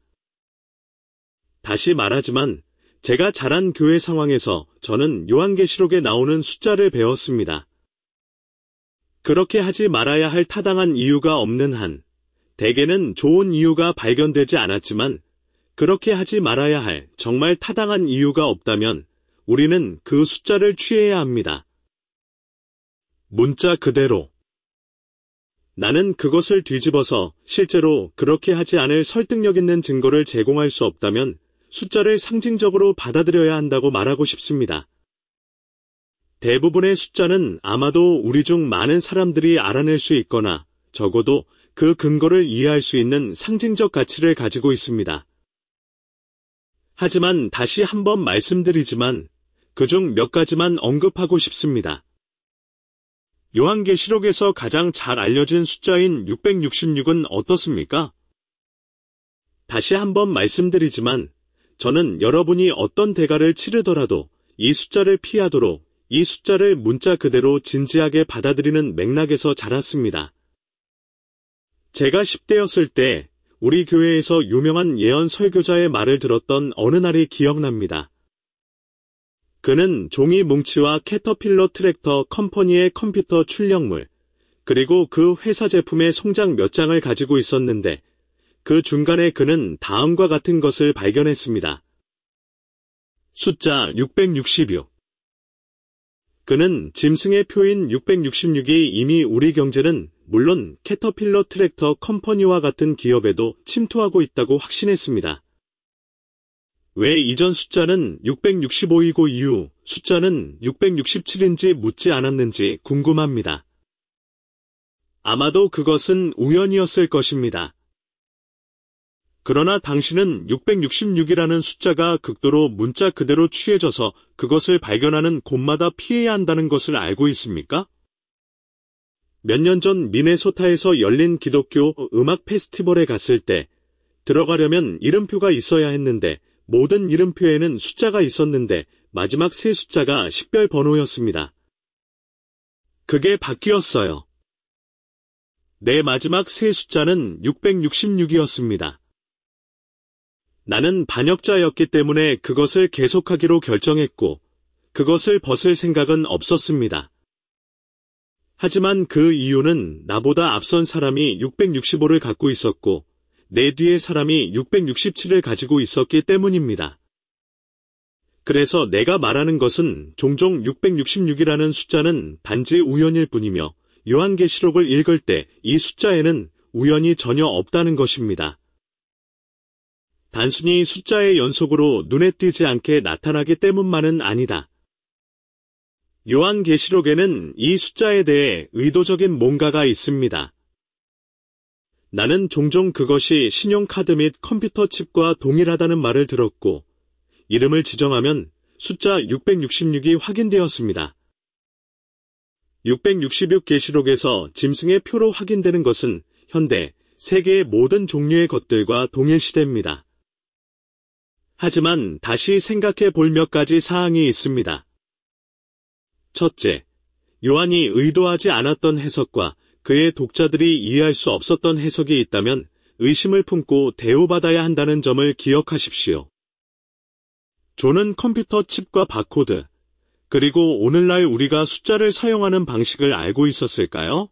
다시 말하지만 제가 자란 교회 상황에서 저는 요한계시록에 나오는 숫자를 배웠습니다. 그렇게 하지 말아야 할 타당한 이유가 없는 한, 대개는 좋은 이유가 발견되지 않았지만 그렇게 하지 말아야 할 정말 타당한 이유가 없다면 우리는 그 숫자를 취해야 합니다. 문자 그대로. 나는 그것을 뒤집어서 실제로 그렇게 하지 않을 설득력 있는 증거를 제공할 수 없다면 숫자를 상징적으로 받아들여야 한다고 말하고 싶습니다. 대부분의 숫자는 아마도 우리 중 많은 사람들이 알아낼 수 있거나 적어도 그 근거를 이해할 수 있는 상징적 가치를 가지고 있습니다. 하지만 다시 한번 말씀드리지만 그중 몇 가지만 언급하고 싶습니다. 요한계시록에서 가장 잘 알려진 숫자인 육백육십육은 어떻습니까? 다시 한번 말씀드리지만 저는 여러분이 어떤 대가를 치르더라도 이 숫자를 피하도록 이 숫자를 문자 그대로 진지하게 받아들이는 맥락에서 자랐습니다. 제가 십 대였을 때 우리 교회에서 유명한 예언 설교자의 말을 들었던 어느 날이 기억납니다. 그는 종이 뭉치와 캐터필러 트랙터 컴퍼니의 컴퓨터 출력물, 그리고 그 회사 제품의 송장 몇 장을 가지고 있었는데 그 중간에 그는 다음과 같은 것을 발견했습니다. 숫자 육백육십육. 그는 짐승의 표인 육백육십육이 이미 우리 경제는 물론 캐터필러 트랙터 컴퍼니와 같은 기업에도 침투하고 있다고 확신했습니다. 왜 이전 숫자는 육백육십오이고 이후 숫자는 육백육십칠인지 묻지 않았는지 궁금합니다. 아마도 그것은 우연이었을 것입니다. 그러나 당신은 육백육십육이라는 숫자가 극도로 문자 그대로 취해져서 그것을 발견하는 곳마다 피해야 한다는 것을 알고 있습니까? 몇 년 전 미네소타에서 열린 기독교 음악 페스티벌에 갔을 때 들어가려면 이름표가 있어야 했는데 모든 이름표에는 숫자가 있었는데 마지막 세 숫자가 식별 번호였습니다. 그게 바뀌었어요. 내 마지막 세 숫자는 육백육십육이었습니다. 나는 반역자였기 때문에 그것을 계속하기로 결정했고 그것을 벗을 생각은 없었습니다. 하지만 그 이유는 나보다 앞선 사람이 육백육십오를 갖고 있었고 내 뒤에 사람이 육백육십칠을 가지고 있었기 때문입니다. 그래서 내가 말하는 것은 종종 육백육십육이라는 숫자는 단지 우연일 뿐이며 요한계시록을 읽을 때 이 숫자에는 우연이 전혀 없다는 것입니다. 단순히 숫자의 연속으로 눈에 띄지 않게 나타나기 때문만은 아니다. 요한계시록에는 이 숫자에 대해 의도적인 뭔가가 있습니다. 나는 종종 그것이 신용카드 및 컴퓨터 칩과 동일하다는 말을 들었고 이름을 지정하면 숫자 육백육십육이 확인되었습니다. 육백육십육 계시록에서 짐승의 표로 확인되는 것은 현대, 세계의 모든 종류의 것들과 동일시됩니다. 하지만 다시 생각해 볼 몇 가지 사항이 있습니다. 첫째, 요한이 의도하지 않았던 해석과 그의 독자들이 이해할 수 없었던 해석이 있다면 의심을 품고 대우받아야 한다는 점을 기억하십시오. 존은 컴퓨터 칩과 바코드, 그리고 오늘날 우리가 숫자를 사용하는 방식을 알고 있었을까요?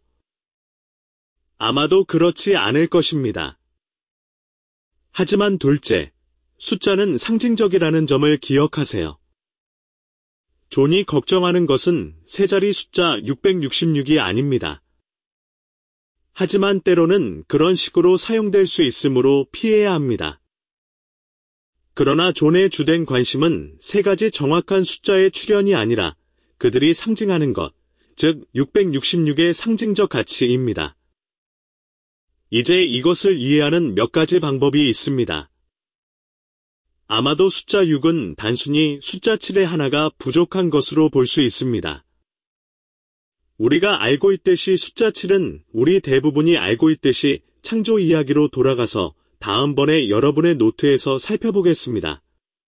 아마도 그렇지 않을 것입니다. 하지만 둘째, 숫자는 상징적이라는 점을 기억하세요. 존이 걱정하는 것은 세 자리 숫자 육백육십육이 아닙니다. 하지만 때로는 그런 식으로 사용될 수 있으므로 피해야 합니다. 그러나 존의 주된 관심은 세 가지 정확한 숫자의 출현이 아니라 그들이 상징하는 것, 즉 육백육십육의 상징적 가치입니다. 이제 이것을 이해하는 몇 가지 방법이 있습니다. 아마도 숫자 육은 단순히 숫자 칠의 하나가 부족한 것으로 볼 수 있습니다. 우리가 알고 있듯이 숫자 칠은 우리 대부분이 알고 있듯이 창조 이야기로 돌아가서 다음번에 여러분의 노트에서 살펴보겠습니다.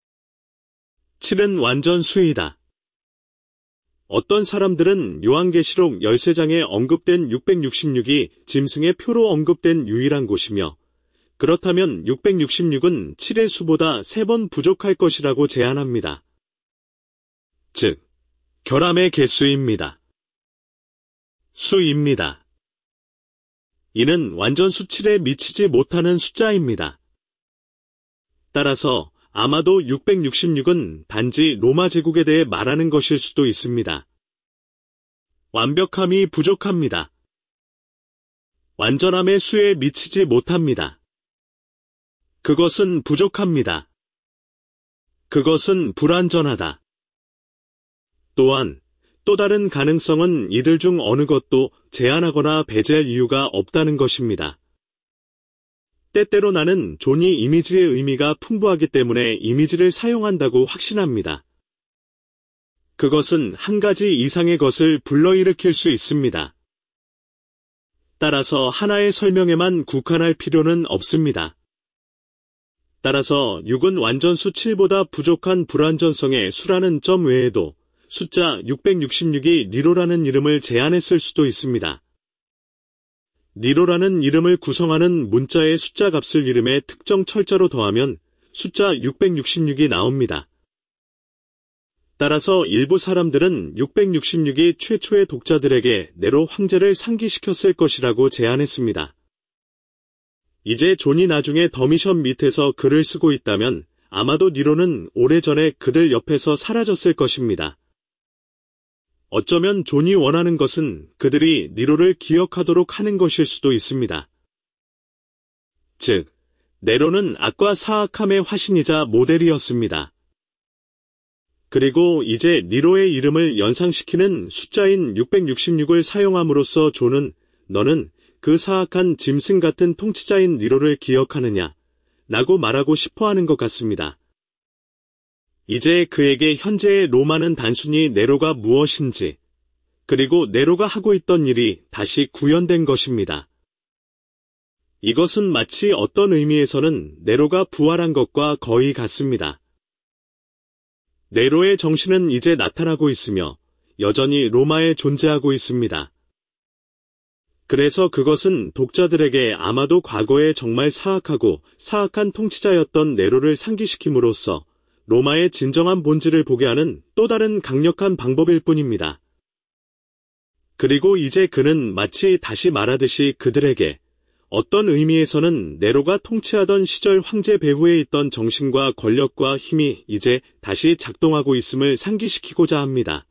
칠은 완전 수이다. 어떤 사람들은 요한계시록 십삼 장에 언급된 육백육십육이 짐승의 표로 언급된 유일한 곳이며 그렇다면 육백육십육은 칠의 수보다 세 번 부족할 것이라고 제안합니다. 즉, 결함의 개수입니다. 수입니다. 이는 완전 수칠에 미치지 못하는 숫자입니다. 따라서 아마도 육백육십육은 단지 로마 제국에 대해 말하는 것일 수도 있습니다. 완벽함이 부족합니다. 완전함의 수에 미치지 못합니다. 그것은 부족합니다. 그것은 불완전하다. 또한 또 다른 가능성은 이들 중 어느 것도 제한하거나 배제할 이유가 없다는 것입니다. 때때로 나는 존이 이미지의 의미가 풍부하기 때문에 이미지를 사용한다고 확신합니다. 그것은 한 가지 이상의 것을 불러일으킬 수 있습니다. 따라서 하나의 설명에만 국한할 필요는 없습니다. 따라서 육은 완전수 칠보다 부족한 불완전성의 수라는 점 외에도 숫자 육백육십육이 니로라는 이름을 제안했을 수도 있습니다. 니로라는 이름을 구성하는 문자의 숫자 값을 이름의 특정 철자로 더하면 숫자 육백육십육이 나옵니다. 따라서 일부 사람들은 육백육십육이 최초의 독자들에게 네로 황제를 상기시켰을 것이라고 제안했습니다. 이제 존이 나중에 더미션 밑에서 글을 쓰고 있다면 아마도 니로는 오래전에 그들 옆에서 사라졌을 것입니다. 어쩌면 존이 원하는 것은 그들이 니로를 기억하도록 하는 것일 수도 있습니다. 즉, 네로는 악과 사악함의 화신이자 모델이었습니다. 그리고 이제 니로의 이름을 연상시키는 숫자인 육백육십육을 사용함으로써 존은 너는 그 사악한 짐승 같은 통치자인 니로를 기억하느냐? 라고 말하고 싶어하는 것 같습니다. 이제 그에게 현재의 로마는 단순히 네로가 무엇인지, 그리고 네로가 하고 있던 일이 다시 구현된 것입니다. 이것은 마치 어떤 의미에서는 네로가 부활한 것과 거의 같습니다. 네로의 정신은 이제 나타나고 있으며 여전히 로마에 존재하고 있습니다. 그래서 그것은 독자들에게 아마도 과거에 정말 사악하고 사악한 통치자였던 네로를 상기시킴으로써 로마의 진정한 본질을 보게 하는 또 다른 강력한 방법일 뿐입니다. 그리고 이제 그는 마치 다시 말하듯이 그들에게 어떤 의미에서는 네로가 통치하던 시절 황제 배후에 있던 정신과 권력과 힘이 이제 다시 작동하고 있음을 상기시키고자 합니다.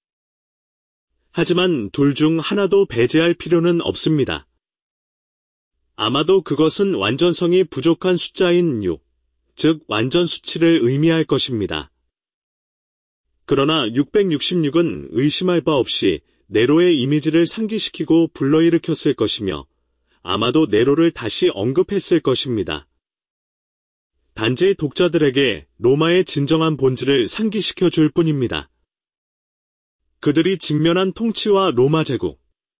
하지만 둘 중 하나도 배제할 필요는 없습니다. 아마도 그것은 완전성이 부족한 숫자인 육, 즉 완전 수치를 의미할 것입니다. 그러나 육백육십육은 의심할 바 없이 네로의 이미지를 상기시키고 불러일으켰을 것이며 아마도 네로를 다시 언급했을 것입니다. 단지 독자들에게 로마의 진정한 본질을 상기시켜 줄 뿐입니다. 그들이 직면한 통치와 로마 제국.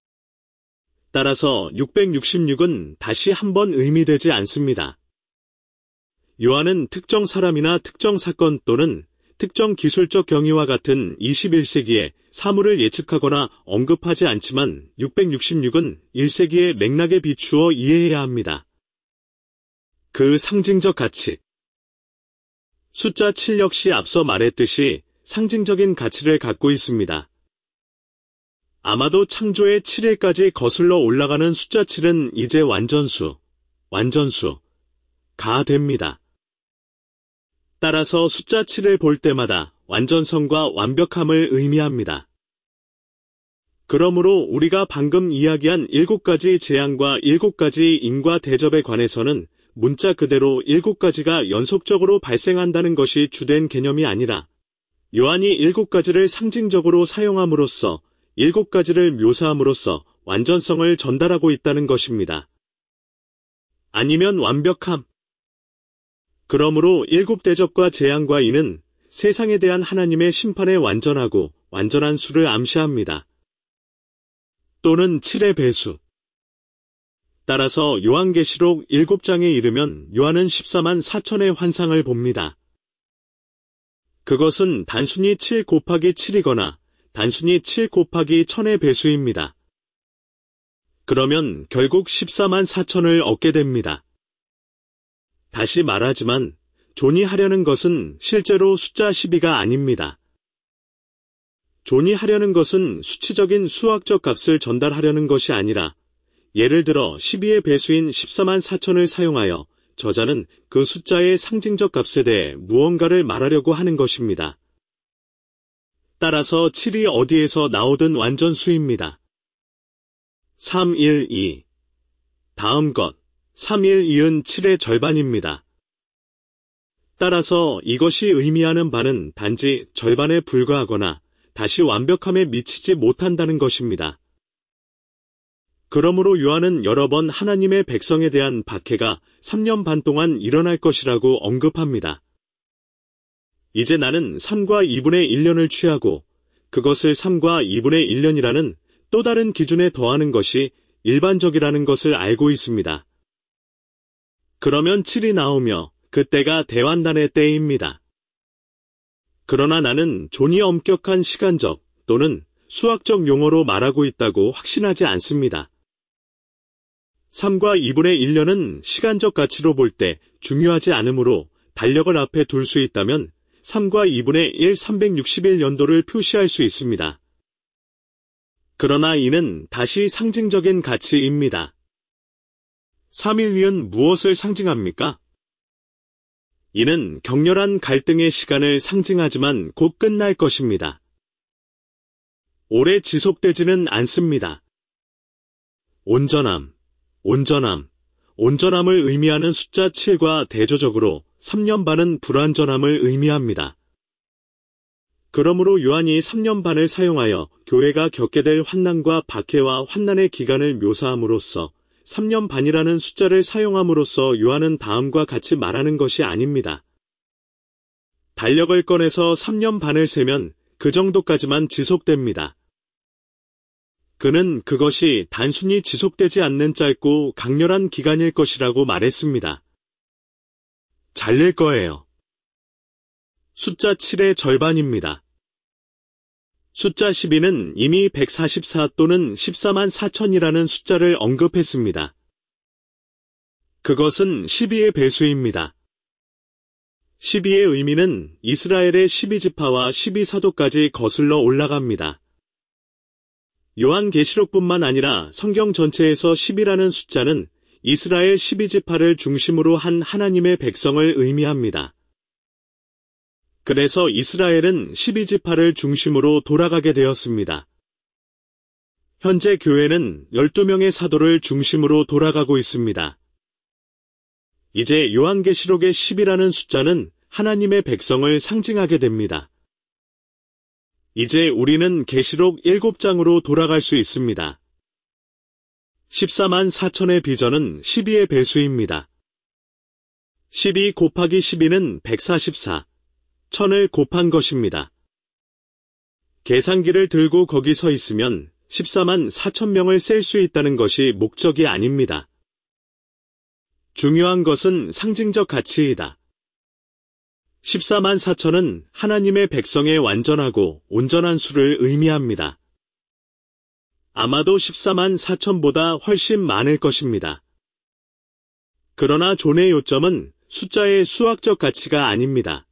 따라서 육백육십육은 다시 한번 의미되지 않습니다. 요한은 특정 사람이나 특정 사건 또는 특정 기술적 경위와 같은 이십일 세기의 사물을 예측하거나 언급하지 않지만 육백육십육은 일 세기의 맥락에 비추어 이해해야 합니다. 그 상징적 가치. 숫자 칠 역시 앞서 말했듯이 상징적인 가치를 갖고 있습니다. 아마도 창조의 칠 일까지 거슬러 올라가는 숫자 칠은 이제 완전수, 완전수가 됩니다. 따라서 숫자 칠을 볼 때마다 완전성과 완벽함을 의미합니다. 그러므로 우리가 방금 이야기한 일곱 가지 재앙과 일곱 가지 인과 대접에 관해서는 문자 그대로 일곱 가지가 연속적으로 발생한다는 것이 주된 개념이 아니라 요한이 일곱 가지를 상징적으로 사용함으로써 일곱 가지를 묘사함으로써 완전성을 전달하고 있다는 것입니다. 아니면 완벽함. 그러므로 일곱 대접과 재앙과 인은 세상에 대한 하나님의 심판의 완전하고 완전한 수를 암시합니다. 또는 칠의 배수. 따라서 요한계시록 일곱 장에 이르면 요한은 십사만 사천의 환상을 봅니다. 그것은 단순히 칠 곱하기 칠이거나 단순히 칠 곱하기 천의 배수입니다. 그러면 결국 십사만 사천을 얻게 됩니다. 다시 말하지만 존이 하려는 것은 실제로 숫자 십이가 아닙니다. 존이 하려는 것은 수치적인 수학적 값을 전달하려는 것이 아니라 예를 들어 십이의 배수인 십사만 사천을 사용하여 저자는 그 숫자의 상징적 값에 대해 무언가를 말하려고 하는 것입니다. 따라서 칠이 어디에서 나오든 완전수입니다. 삼, 일, 이. 다음 것, 삼, 일, 이은 칠의 절반입니다. 따라서 이것이 의미하는 바는 단지 절반에 불과하거나 다시 완벽함에 미치지 못한다는 것입니다. 그러므로 요한은 여러 번 하나님의 백성에 대한 박해가 삼 년 반 동안 일어날 것이라고 언급합니다. 이제 나는 삼과 이분의 일 년을 취하고 그것을 삼과 이분의 일 년이라는 또 다른 기준에 더하는 것이 일반적이라는 것을 알고 있습니다. 그러면 칠이 나오며 그때가 대환단의 때입니다. 그러나 나는 존이 엄격한 시간적 또는 수학적 용어로 말하고 있다고 확신하지 않습니다. 삼과 이분의 일 년은 시간적 가치로 볼 때 중요하지 않으므로 달력을 앞에 둘 수 있다면 삼과 이분의 일 삼백육십일 년도를 표시할 수 있습니다. 그러나 이는 다시 상징적인 가치입니다. 삼 일 위은 무엇을 상징합니까? 이는 격렬한 갈등의 시간을 상징하지만 곧 끝날 것입니다. 오래 지속되지는 않습니다. 온전함, 온전함, 온전함을 의미하는 숫자 칠과 대조적으로 삼 년 반은 불완전함을 의미합니다. 그러므로 요한이 삼 년 반을 사용하여 교회가 겪게 될 환난과 박해와 환난의 기간을 묘사함으로써 삼 년 반이라는 숫자를 사용함으로써 요한은 다음과 같이 말하는 것이 아닙니다. 달력을 꺼내서 삼 년 반을 세면 그 정도까지만 지속됩니다. 그는 그것이 단순히 지속되지 않는 짧고 강렬한 기간일 것이라고 말했습니다. 잘릴 거예요. 숫자 칠의 절반입니다. 숫자 십이는 이미 백사십사 또는 십사만 사천이라는 숫자를 언급했습니다. 그것은 십이의 배수입니다. 십이의 의미는 이스라엘의 십이 지파와 십이 사도까지 거슬러 올라갑니다. 요한계시록뿐만 아니라 성경 전체에서 십이라는 숫자는 이스라엘 십이 지파를 중심으로 한 하나님의 백성을 의미합니다. 그래서 이스라엘은 십이 지파를 중심으로 돌아가게 되었습니다. 현재 교회는 열두 명의 사도를 중심으로 돌아가고 있습니다. 이제 요한계시록의 십이라는 숫자는 하나님의 백성을 상징하게 됩니다. 이제 우리는 계시록 일곱 장으로 돌아갈 수 있습니다. 십사만 사천의 비전은 십이의 배수입니다. 십이 곱하기 십이는 백사십사, 천을 곱한 것입니다. 계산기를 들고 거기 서 있으면 십사만 사천 명을 셀 수 있다는 것이 목적이 아닙니다. 중요한 것은 상징적 가치이다. 십사만 사천은 하나님의 백성의 완전하고 온전한 수를 의미합니다. 아마도 십사만 사천보다 훨씬 많을 것입니다. 그러나 존의 요점은 숫자의 수학적 가치가 아닙니다.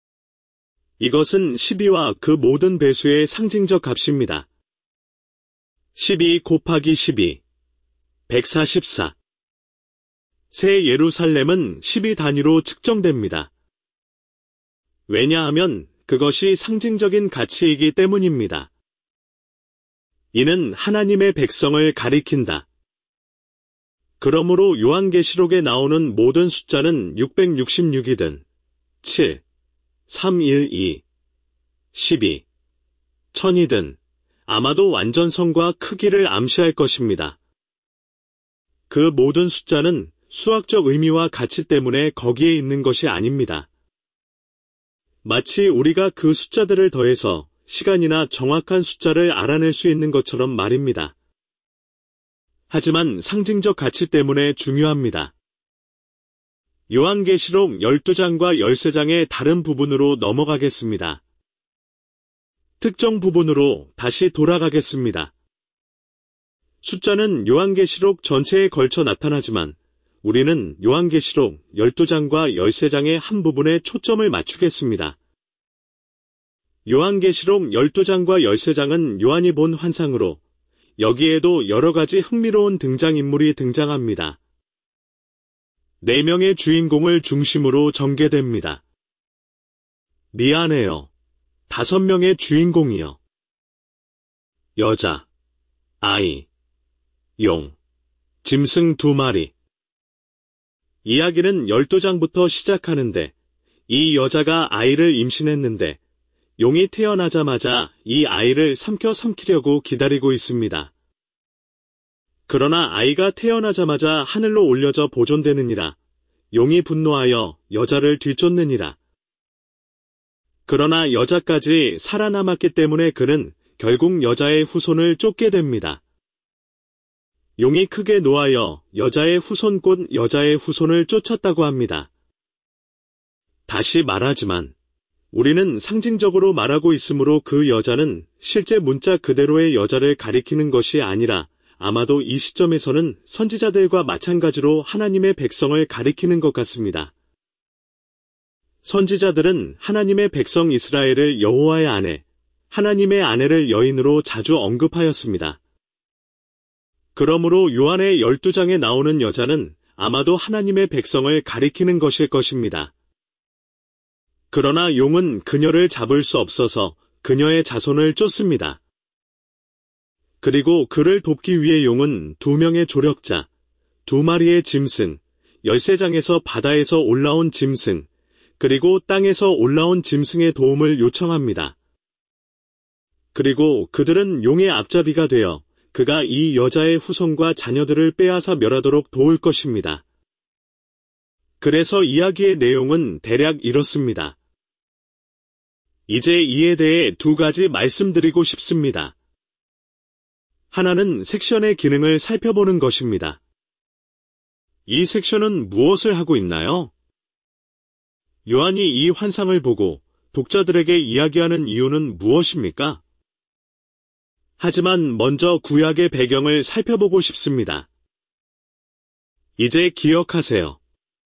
이것은 십이와 그 모든 배수의 상징적 값입니다. 십이 곱하기 십이, 백사십사. 새 예루살렘은 십이 단위로 측정됩니다. 왜냐하면 그것이 상징적인 가치이기 때문입니다. 이는 하나님의 백성을 가리킨다. 그러므로 요한계시록에 나오는 모든 숫자는 육백육십육이든 칠, 삼백십이, 십이, 천이든 아마도 완전성과 크기를 암시할 것입니다. 그 모든 숫자는 수학적 의미와 가치 때문에 거기에 있는 것이 아닙니다. 마치 우리가 그 숫자들을 더해서 시간이나 정확한 숫자를 알아낼 수 있는 것처럼 말입니다. 하지만 상징적 가치 때문에 중요합니다. 요한계시록 열두 장과 열세 장의 다른 부분으로 넘어가겠습니다. 특정 부분으로 다시 돌아가겠습니다. 숫자는 요한계시록 전체에 걸쳐 나타나지만 우리는 요한계시록 열두 장과 열세 장의 한 부분에 초점을 맞추겠습니다. 요한계시록 열두 장과 열세 장은 요한이 본 환상으로 여기에도 여러 가지 흥미로운 등장인물이 등장합니다. 네 명의 주인공을 중심으로 전개됩니다. 미안해요. 다섯 명의 주인공이요. 여자, 아이, 용, 짐승 두 마리. 이야기는 열두 장부터 시작하는데 이 여자가 아이를 임신했는데 용이 태어나자마자 이 아이를 삼켜 삼키려고 기다리고 있습니다. 그러나 아이가 태어나자마자 하늘로 올려져 보존되느니라. 용이 분노하여 여자를 뒤쫓느니라. 그러나 여자까지 살아남았기 때문에 그는 결국 여자의 후손을 쫓게 됩니다. 용이 크게 노하여 여자의 후손 곧 여자의 후손을 쫓았다고 합니다. 다시 말하지만 우리는 상징적으로 말하고 있으므로 그 여자는 실제 문자 그대로의 여자를 가리키는 것이 아니라 아마도 이 시점에서는 선지자들과 마찬가지로 하나님의 백성을 가리키는 것 같습니다. 선지자들은 하나님의 백성 이스라엘을 여호와의 아내, 하나님의 아내를 여인으로 자주 언급하였습니다. 그러므로 요한의 열두 장에 나오는 여자는 아마도 하나님의 백성을 가리키는 것일 것입니다. 그러나 용은 그녀를 잡을 수 없어서 그녀의 자손을 쫓습니다. 그리고 그를 돕기 위해 용은 두 명의 조력자, 두 마리의 짐승, 열세 장에서 바다에서 올라온 짐승, 그리고 땅에서 올라온 짐승의 도움을 요청합니다. 그리고 그들은 용의 앞잡이가 되어 그가 이 여자의 후손과 자녀들을 빼앗아 멸하도록 도울 것입니다. 그래서 이야기의 내용은 대략 이렇습니다. 이제 이에 대해 두 가지 말씀드리고 싶습니다. 하나는 섹션의 기능을 살펴보는 것입니다. 이 섹션은 무엇을 하고 있나요? 요한이 이 환상을 보고 독자들에게 이야기하는 이유는 무엇입니까? 하지만 먼저 구약의 배경을 살펴보고 싶습니다. 이제 기억하세요.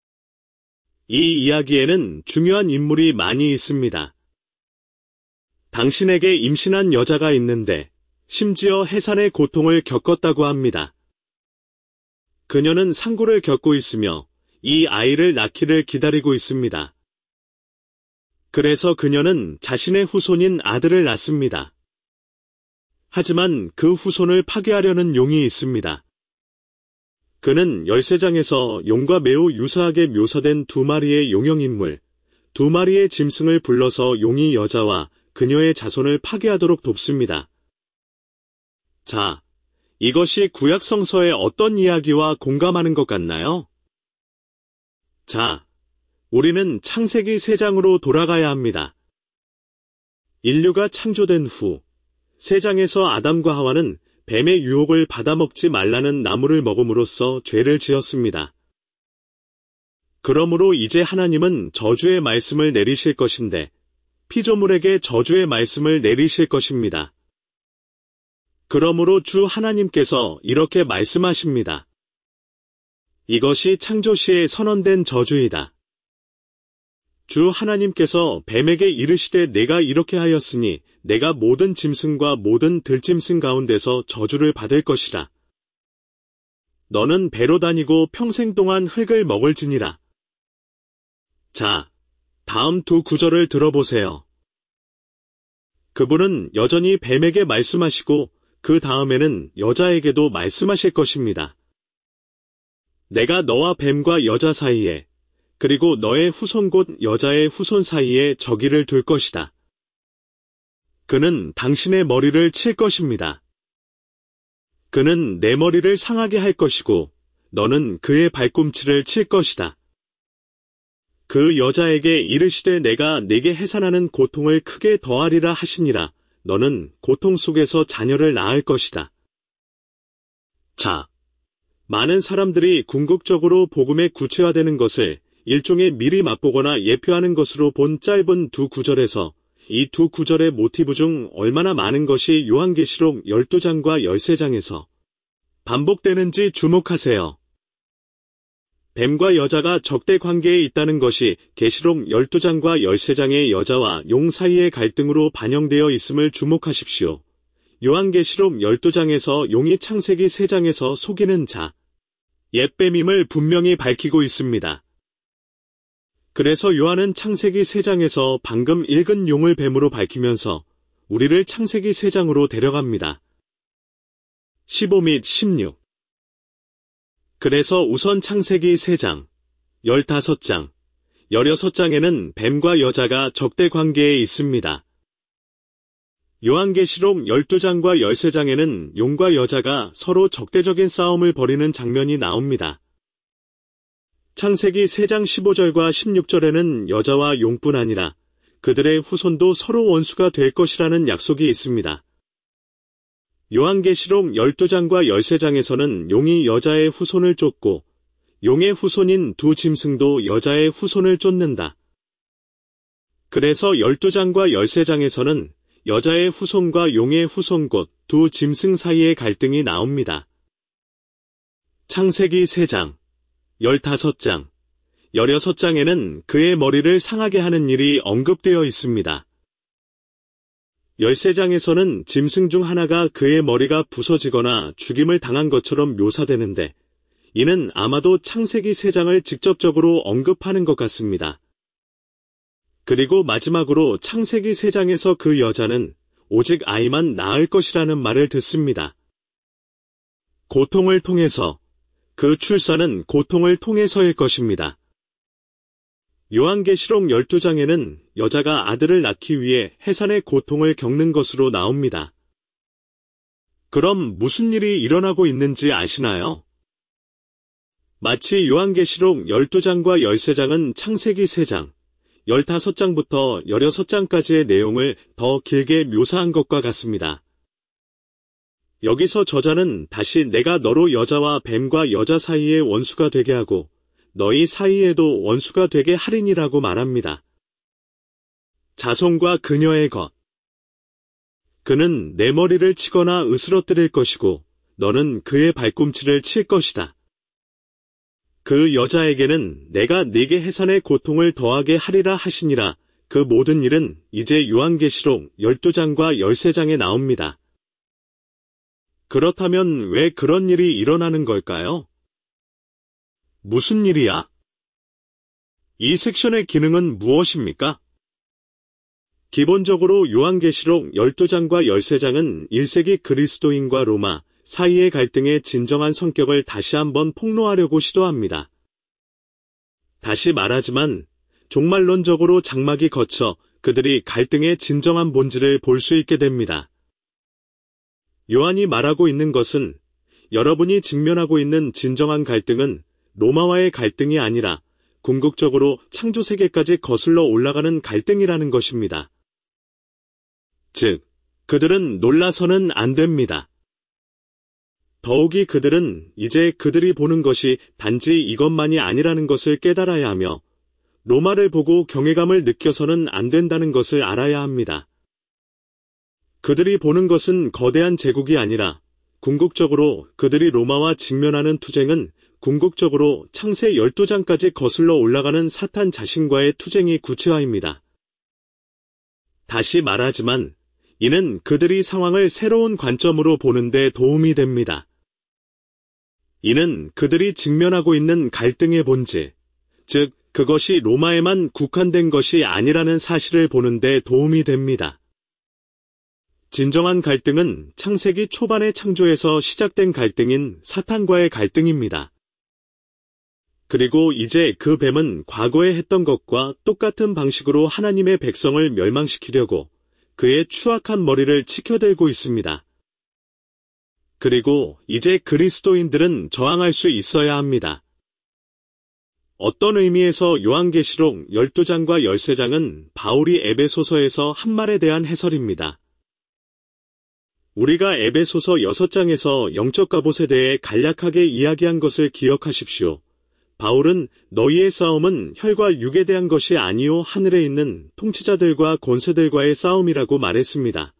이 이야기에는 중요한 인물이 많이 있습니다. 당신에게 임신한 여자가 있는데 심지어 해산의 고통을 겪었다고 합니다. 그녀는 상고를 겪고 있으며 이 아이를 낳기를 기다리고 있습니다. 그래서 그녀는 자신의 후손인 아들을 낳습니다. 하지만 그 후손을 파괴하려는 용이 있습니다. 그는 열세 장에서 용과 매우 유사하게 묘사된 두 마리의 용형인물, 두 마리의 짐승을 불러서 용이 여자와 그녀의 자손을 파괴하도록 돕습니다. 자, 이것이 구약 성서의 어떤 이야기와 공감하는 것 같나요? 자, 우리는 창세기 세 장으로 돌아가야 합니다. 인류가 창조된 후, 세 장에서 아담과 하와는 뱀의 유혹을 받아먹지 말라는 나무를 먹음으로써 죄를 지었습니다. 그러므로 이제 하나님은 저주의 말씀을 내리실 것인데, 피조물에게 저주의 말씀을 내리실 것입니다. 그러므로 주 하나님께서 이렇게 말씀하십니다. 이것이 창조 시에 선언된 저주이다. 주 하나님께서 뱀에게 이르시되 내가 이렇게 하였으니 내가 모든 짐승과 모든 들짐승 가운데서 저주를 받을 것이라. 너는 배로 다니고 평생 동안 흙을 먹을지니라. 자, 다음 두 구절을 들어보세요. 그분은 여전히 뱀에게 말씀하시고 그 다음에는 여자에게도 말씀하실 것입니다. 내가 너와 뱀과 여자 사이에 그리고 너의 후손 곧 여자의 후손 사이에 저기를 둘 것이다. 그는 당신의 머리를 칠 것입니다. 그는 내 머리를 상하게 할 것이고 너는 그의 발꿈치를 칠 것이다. 그 여자에게 이르시되 내가 내게 해산하는 고통을 크게 더하리라 하시니라. 너는 고통 속에서 자녀를 낳을 것이다. 자, 많은 사람들이 궁극적으로 복음의 구체화되는 것을 일종의 미리 맛보거나 예표하는 것으로 본 짧은 두 구절에서 이 두 구절의 모티브 중 얼마나 많은 것이 요한계시록 열두 장과 열세 장에서 반복되는지 주목하세요. 뱀과 여자가 적대 관계에 있다는 것이 계시록 열두 장과 열세 장의 여자와 용 사이의 갈등으로 반영되어 있음을 주목하십시오. 요한계시록 열두 장에서 용이 창세기 세 장에서 속이는 자, 옛뱀임을 분명히 밝히고 있습니다. 그래서 요한은 창세기 세 장에서 방금 읽은 용을 뱀으로 밝히면서 우리를 창세기 세 장으로 데려갑니다. 십오 및 십육. 그래서 우선 창세기 세 장, 열다섯 장, 열여섯 장에는 뱀과 여자가 적대 관계에 있습니다. 요한계시록 열두 장과 열세 장에는 용과 여자가 서로 적대적인 싸움을 벌이는 장면이 나옵니다. 창세기 세 장 십오 절과 십육 절에는 여자와 용뿐 아니라 그들의 후손도 서로 원수가 될 것이라는 약속이 있습니다. 요한계시록 열두 장과 열세 장에서는 용이 여자의 후손을 쫓고 용의 후손인 두 짐승도 여자의 후손을 쫓는다. 그래서 열두 장과 열세 장에서는 여자의 후손과 용의 후손 곧 두 짐승 사이의 갈등이 나옵니다. 창세기 세 장, 열다섯 장, 열여섯 장에는 그의 머리를 상하게 하는 일이 언급되어 있습니다. 열세 장에서는 짐승 중 하나가 그의 머리가 부서지거나 죽임을 당한 것처럼 묘사되는데 이는 아마도 창세기 세 장을 직접적으로 언급하는 것 같습니다. 그리고 마지막으로 창세기 세 장에서 그 여자는 오직 아이만 낳을 것이라는 말을 듣습니다. 고통을 통해서, 그 출산은 고통을 통해서일 것입니다. 요한계시록 열두 장에는 여자가 아들을 낳기 위해 해산의 고통을 겪는 것으로 나옵니다. 그럼 무슨 일이 일어나고 있는지 아시나요? 마치 요한계시록 열두 장과 열세 장은 창세기 세 장, 열다섯 장부터 열여섯 장까지의 내용을 더 길게 묘사한 것과 같습니다. 여기서 저자는 다시 내가 너로 여자와 뱀과 여자 사이의 원수가 되게 하고 너희 사이에도 원수가 되게 하리니라고 말합니다. 자손과 그녀의 것. 그는 내 머리를 치거나 으스러뜨릴 것이고 너는 그의 발꿈치를 칠 것이다. 그 여자에게는 내가 네게 해산의 고통을 더하게 하리라 하시니라. 그 모든 일은 이제 요한계시록 열두 장과 열세 장에 나옵니다. 그렇다면 왜 그런 일이 일어나는 걸까요? 무슨 일이야? 이 섹션의 기능은 무엇입니까? 기본적으로 요한계시록 열두 장과 열세 장은 일 세기 그리스도인과 로마 사이의 갈등의 진정한 성격을 다시 한번 폭로하려고 시도합니다. 다시 말하지만 종말론적으로 장막이 거쳐 그들이 갈등의 진정한 본질을 볼 수 있게 됩니다. 요한이 말하고 있는 것은 여러분이 직면하고 있는 진정한 갈등은 로마와의 갈등이 아니라 궁극적으로 창조세계까지 거슬러 올라가는 갈등이라는 것입니다. 즉, 그들은 놀라서는 안 됩니다. 더욱이 그들은 이제 그들이 보는 것이 단지 이것만이 아니라는 것을 깨달아야 하며 로마를 보고 경외감을 느껴서는 안 된다는 것을 알아야 합니다. 그들이 보는 것은 거대한 제국이 아니라 궁극적으로 그들이 로마와 직면하는 투쟁은 궁극적으로 창세 열두 장까지 거슬러 올라가는 사탄 자신과의 투쟁이 구체화입니다. 다시 말하지만 이는 그들이 상황을 새로운 관점으로 보는 데 도움이 됩니다. 이는 그들이 직면하고 있는 갈등의 본질, 즉 그것이 로마에만 국한된 것이 아니라는 사실을 보는 데 도움이 됩니다. 진정한 갈등은 창세기 초반의 창조에서 시작된 갈등인 사탄과의 갈등입니다. 그리고 이제 그 뱀은 과거에 했던 것과 똑같은 방식으로 하나님의 백성을 멸망시키려고 그의 추악한 머리를 치켜들고 있습니다. 그리고 이제 그리스도인들은 저항할 수 있어야 합니다. 어떤 의미에서 요한계시록 열두 장과 열세 장은 바울이 에베소서에서 한 말에 대한 해설입니다. 우리가 에베소서 여섯 장에서 영적 갑옷에 대해 간략하게 이야기한 것을 기억하십시오. 바울은 너희의 싸움은 혈과 육에 대한 것이 아니요 하늘에 있는 통치자들과 권세들과의 싸움이라고 말했습니다.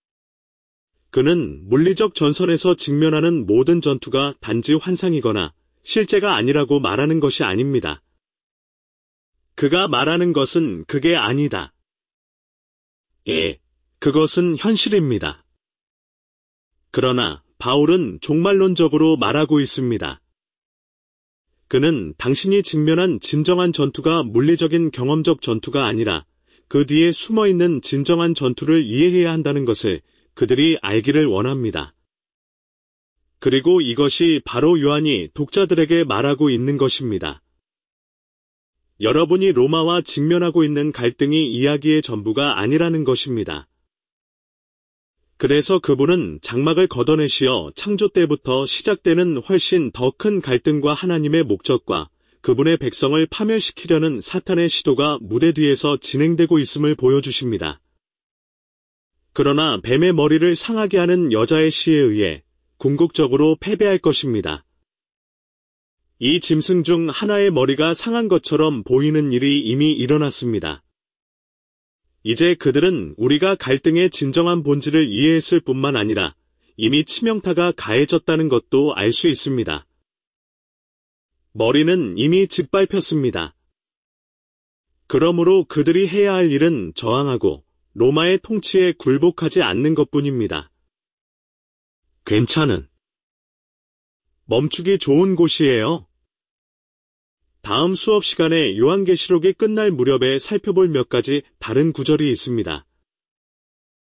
그는 물리적 전선에서 직면하는 모든 전투가 단지 환상이거나 실제가 아니라고 말하는 것이 아닙니다. 그가 말하는 것은 그게 아니다. 예, 그것은 현실입니다. 그러나 바울은 종말론적으로 말하고 있습니다. 그는 당신이 직면한 진정한 전투가 물리적인 경험적 전투가 아니라 그 뒤에 숨어있는 진정한 전투를 이해해야 한다는 것을 그들이 알기를 원합니다. 그리고 이것이 바로 요한이 독자들에게 말하고 있는 것입니다. 여러분이 로마와 직면하고 있는 갈등이 이야기의 전부가 아니라는 것입니다. 그래서 그분은 장막을 걷어내시어 창조 때부터 시작되는 훨씬 더 큰 갈등과 하나님의 목적과 그분의 백성을 파멸시키려는 사탄의 시도가 무대 뒤에서 진행되고 있음을 보여주십니다. 그러나 뱀의 머리를 상하게 하는 여자의 시에 의해 궁극적으로 패배할 것입니다. 이 짐승 중 하나의 머리가 상한 것처럼 보이는 일이 이미 일어났습니다. 이제 그들은 우리가 갈등의 진정한 본질을 이해했을 뿐만 아니라 이미 치명타가 가해졌다는 것도 알 수 있습니다. 머리는 이미 짓밟혔습니다. 그러므로 그들이 해야 할 일은 저항하고 로마의 통치에 굴복하지 않는 것뿐입니다. 괜찮은, 멈추기 좋은 곳이에요. 다음 수업 시간에 요한계시록이 끝날 무렵에 살펴볼 몇 가지 다른 구절이 있습니다.